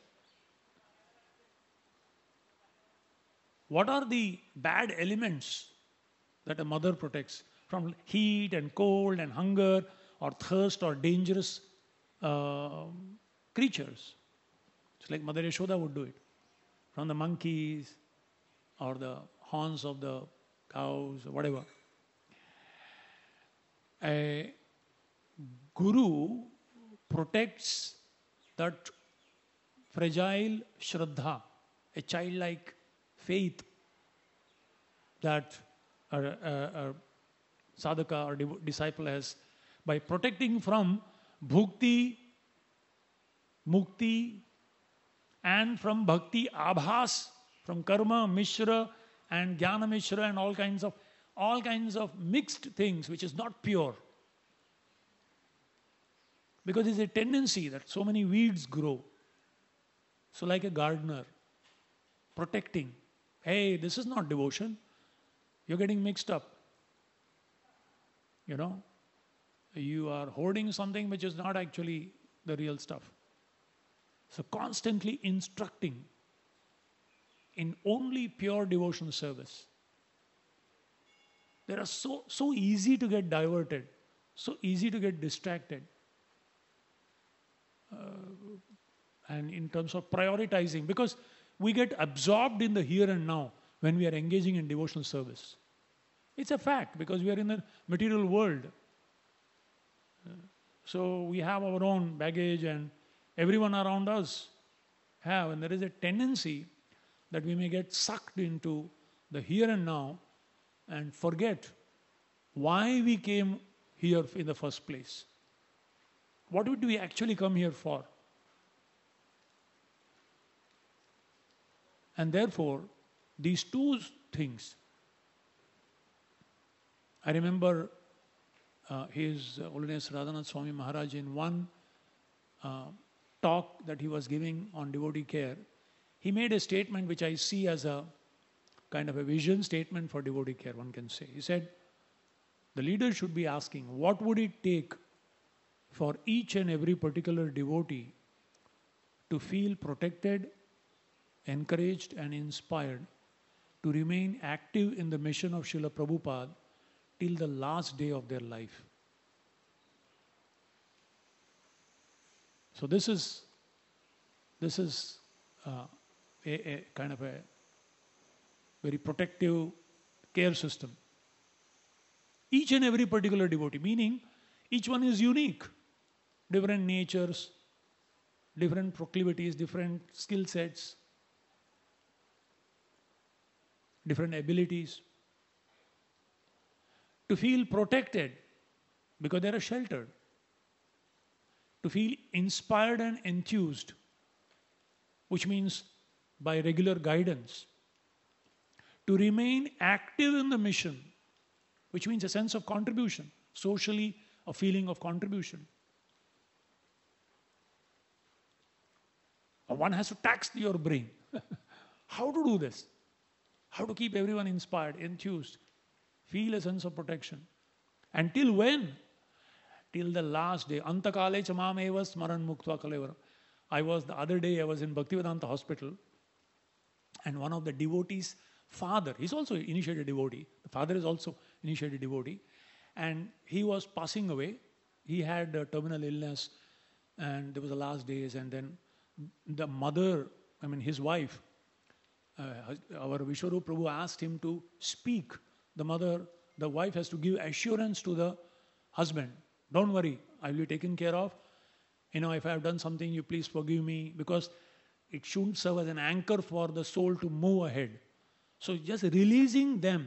what are the bad elements that a mother protects from heat and cold and hunger or thirst or dangerous uh, creatures? It's like Mother Yashoda would do it. From the monkeys or the horns of the cows or whatever. A guru protects that fragile Shraddha, a childlike faith that a, a, a sadhaka or disciple has, by protecting from bhukti, mukti, and from bhakti abhas, from karma, mishra, and jnana mishra, and all kinds of all kinds of mixed things which is not pure. Because there's a tendency that so many weeds grow. So like a gardener, protecting. Hey, this is not devotion. You're getting mixed up. You know, you are hoarding something which is not actually the real stuff. So constantly instructing in only pure devotional service. They are so, so easy to get diverted, so easy to get distracted. Uh, and in terms of prioritizing, because we get absorbed in the here and now when we are engaging in devotional service. It's a fact, because we are in the material world. Uh, so we have our own baggage, and everyone around us have, and there is a tendency that we may get sucked into the here and now and forget why we came here in the first place. What did we actually come here for? And therefore, these two things, I remember uh, his uh, Holiness Radhanath Swami Maharaj in one uh, talk that he was giving on devotee care, he made a statement which I see as a kind of a vision statement for devotee care, one can say. He said, the leader should be asking, what would it take for each and every particular devotee to feel protected, encouraged and inspired to remain active in the mission of Srila Prabhupada till the last day of their life. So this is, this is uh, a, a kind of a very protective care system. Each and every particular devotee, meaning each one is unique. Different natures, different proclivities, different skill sets, different abilities. To feel protected because they are sheltered. To feel inspired and enthused, which means by regular guidance. To remain active in the mission, which means a sense of contribution, socially a feeling of contribution. One has to tax your brain. How to do this? How to keep everyone inspired, enthused, feel a sense of protection. Until when? Till the last day. Antakale chamam eva smaran muktva kalevara. I was, the other day I was in Bhaktivedanta hospital, and one of the devotees' father, he's also initiated devotee, the father is also initiated devotee, and he was passing away. He had a terminal illness, and there was the last days, and then the mother, I mean his wife, uh, our Vishwarup Prabhu asked him to speak. The mother, the wife has to give assurance to the husband. Don't worry, I will be taken care of. You know, if I have done something, you please forgive me, because it shouldn't serve as an anchor for the soul to move ahead. So just releasing them,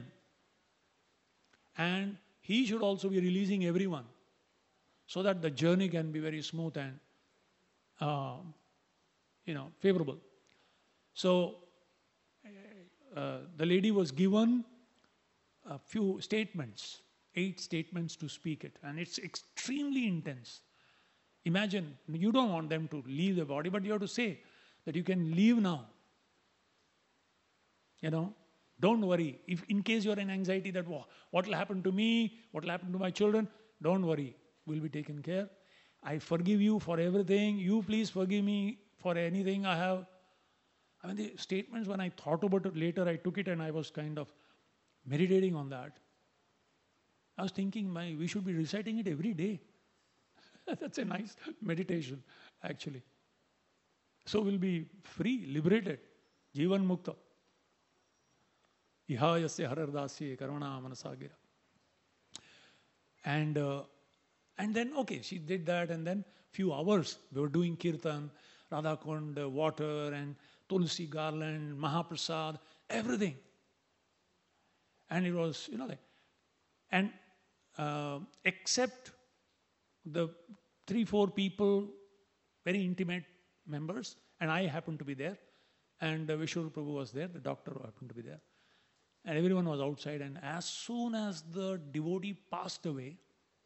and he should also be releasing everyone, so that the journey can be very smooth and uh, you know, favorable. So uh, the lady was given a few statements eight statements to speak it. And it's extremely intense. Imagine, you don't want them to leave the body, but you have to say that you can leave now. You know, don't worry. If in case you're in anxiety that what will happen to me, what will happen to my children, don't worry. We'll be taken care. I forgive you for everything. You please forgive me for anything I have. I mean, the statements, when I thought about it later, I took it and I was kind of meditating on that. I was thinking, my, we should be reciting it every day. That's a nice meditation, actually. So we'll be free, liberated. Jivan mukta. Iha yasya harardasya karvana manasagira. And, uh, and then, okay, she did that, and then few hours we were doing kirtan, Radha Kund, uh, water, and Tulsi garland, Mahaprasad, everything. And it was, you know, like, and uh, except the three, four people, very intimate members, and I happened to be there, and uh, Vishnu Prabhu was there, the doctor happened to be there, and everyone was outside, and as soon as the devotee passed away,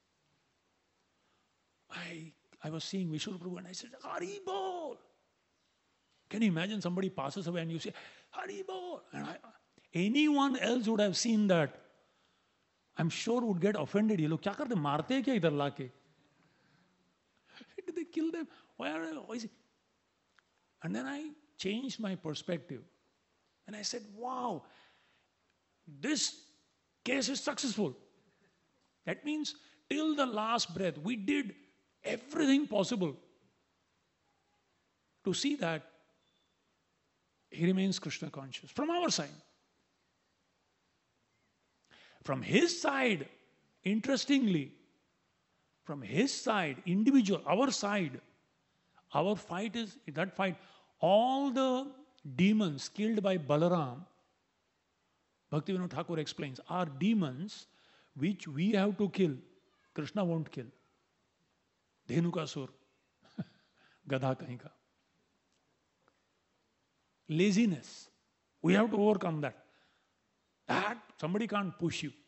I, I was seeing Vishnu Prabhu, and I said, Hari Bol! Can you imagine somebody passes away and you say, Hari Bol! And I, anyone else would have seen that. I'm sure would get offended. Ye log kya karte? Marte hai kya idhar laake? Did they kill them? Why are why is it? And then I changed my perspective. And I said, wow, this case is successful. That means till the last breath, we did everything possible to see that he remains Krishna conscious from our side. From his side, interestingly, from his side, individual, our side, our fight is, that fight, all the demons killed by Balaram, Bhaktivinoda Thakur explains, are demons which we have to kill. Krishna won't kill. Dhenukasur, Gadha kahin ka. Laziness. We have to overcome that. That somebody can't push you.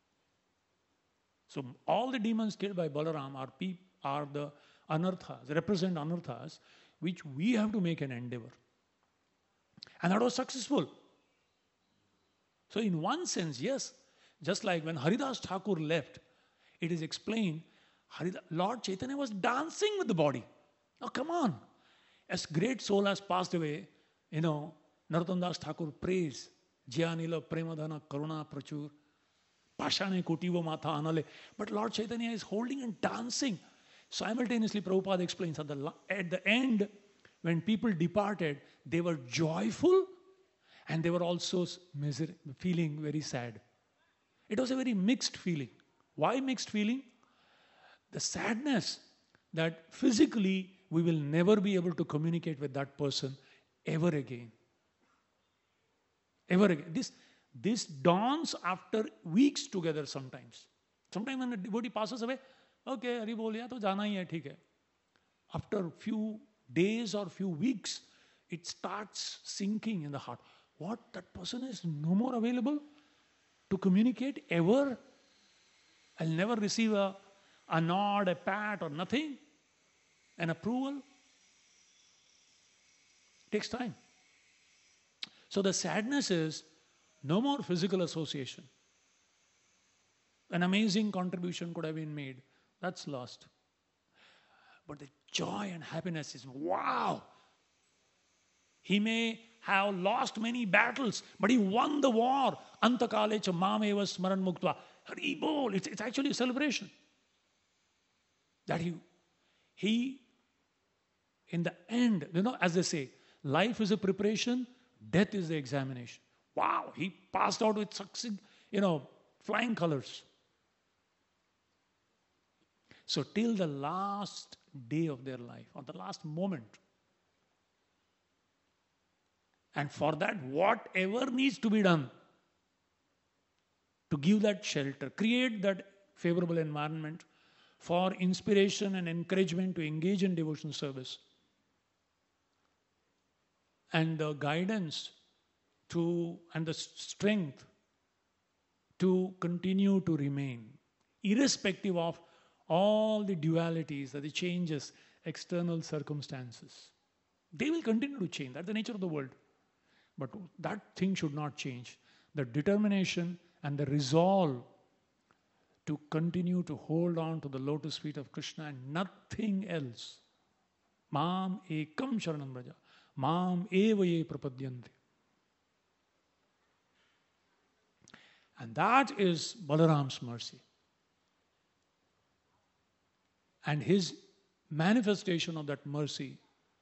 So all the demons killed by Balaram are, peop, are the anarthas, represent anarthas, which we have to make an endeavor. And that was successful. So in one sense, yes, just like when Haridas Thakur left, it is explained, Haridas, Lord Chaitanya was dancing with the body. Now come on. As great soul has passed away, you know, Narottam Das Thakur prays, Jyanila Premadhana Karuna Prachur, Pashane Kutivo Matha Anale. But Lord Chaitanya is holding and dancing. Simultaneously, Prabhupada explains at the, at the end, when people departed, they were joyful and they were also miser- feeling very sad. It was a very mixed feeling. Why mixed feeling? The sadness that physically we will never be able to communicate with that person ever again. Ever again. This, this dawns after weeks together sometimes. Sometimes when a devotee passes away, okay, Hari bol liya to jana hi hai, theek hai. After few days or few weeks, it starts sinking in the heart. What? That person is no more available to communicate ever? I'll never receive a, a nod, a pat or nothing, an approval. It takes time. So the sadness is no more physical association. An amazing contribution could have been made. That's lost. But the joy and happiness is, wow! He may have lost many battles, but he won the war. Antakale cha mameva smaran muktva. Hari bol. It's, it's actually a celebration. That he, he, in the end, you know, as they say, life is a preparation, death is the examination. Wow, he passed out with succeed, you know, flying colors. So till the last day of their life, or the last moment. And for that, whatever needs to be done to give that shelter, create that favorable environment for inspiration and encouragement to engage in devotional service, and the guidance to, and the strength to continue to remain, irrespective of all the dualities or the changes, external circumstances. They will continue to change. That's the nature of the world. But that thing should not change. The determination and the resolve to continue to hold on to the lotus feet of Krishna and nothing else. Mam ekam sharanam braja. Mam eva ye prapadyanti. And that is Balaram's mercy. And his manifestation of that mercy,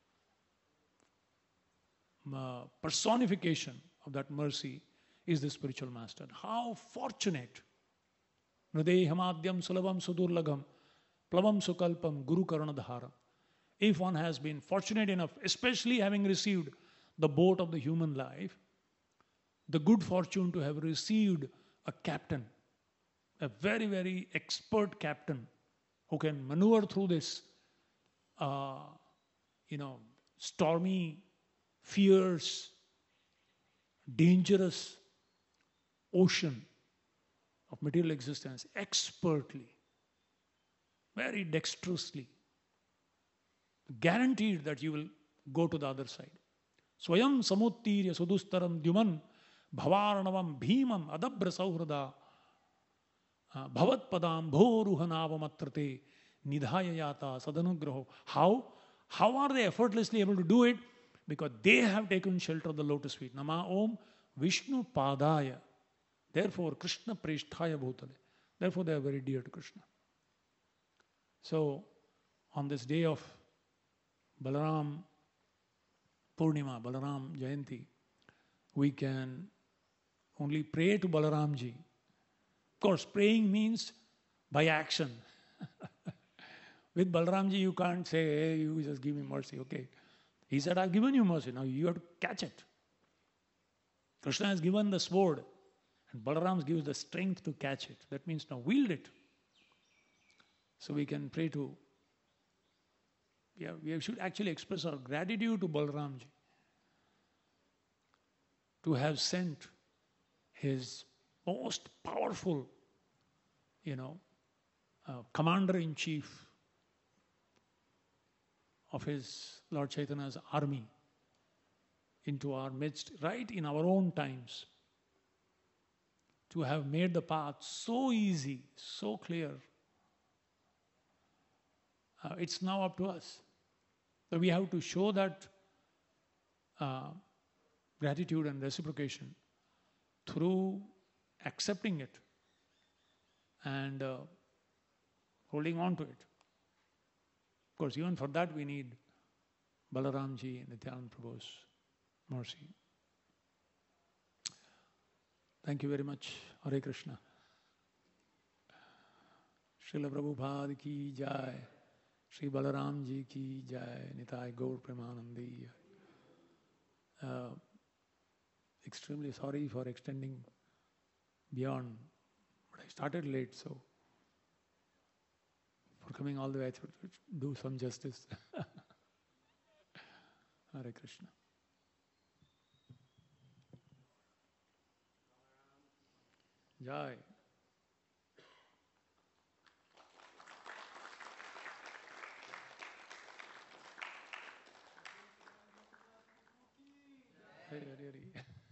uh, personification of that mercy, is the spiritual master. How fortunate! Hriday hamadyam sulabam sudurlagam plavam sukalpam guru karanadhara. If one has been fortunate enough, especially having received the boat of the human life, the good fortune to have received a captain, a very, very expert captain who can maneuver through this, uh, you know, stormy, fierce, dangerous ocean of material existence expertly, very dexterously, guaranteed that you will go to the other side. Swayam samuttirya sudustaram dyuman bhavarnavam bhimam adabra sauhrada bhavat padam bhoruhanavamatrate nidhaya yata sadanugraho. How? How are they effortlessly able to do it? Because they have taken shelter of the lotus feet. Nama om Vishnu padaya. Therefore, Krishna preshthaya bhutale. Therefore, they are very dear to Krishna. So, on this day of Balaram Purnima, Balaram Jayanti, we can only pray to Balaramji. Of course, praying means by action. With Balaramji, you can't say, hey, you just give me mercy, okay. He said, I've given you mercy, now you have to catch it. Krishna has given the sword, and Balaram gives the strength to catch it. That means now wield it. So we can pray to, yeah, we should actually express our gratitude to Balaramji to have sent his most powerful, you know, uh, commander-in-chief of his Lord Chaitanya's army into our midst, right in our own times, to have made the path so easy, so clear. Uh, it's now up to us. So we have to show that uh, gratitude and reciprocation through accepting it and uh, holding on to it. Of course, even for that we need Balaramji and Nityananda Prabhu's mercy. Thank you very much. Hare Krishna. Srila Prabhupada ki jai. Sri Balaram ji ki jai. Nitai Gaur Premanandi. Uh, extremely sorry for extending beyond, but I started late, so for coming all the way, I thought do some justice. Hare Krishna. Jai. Hare Hare Hare.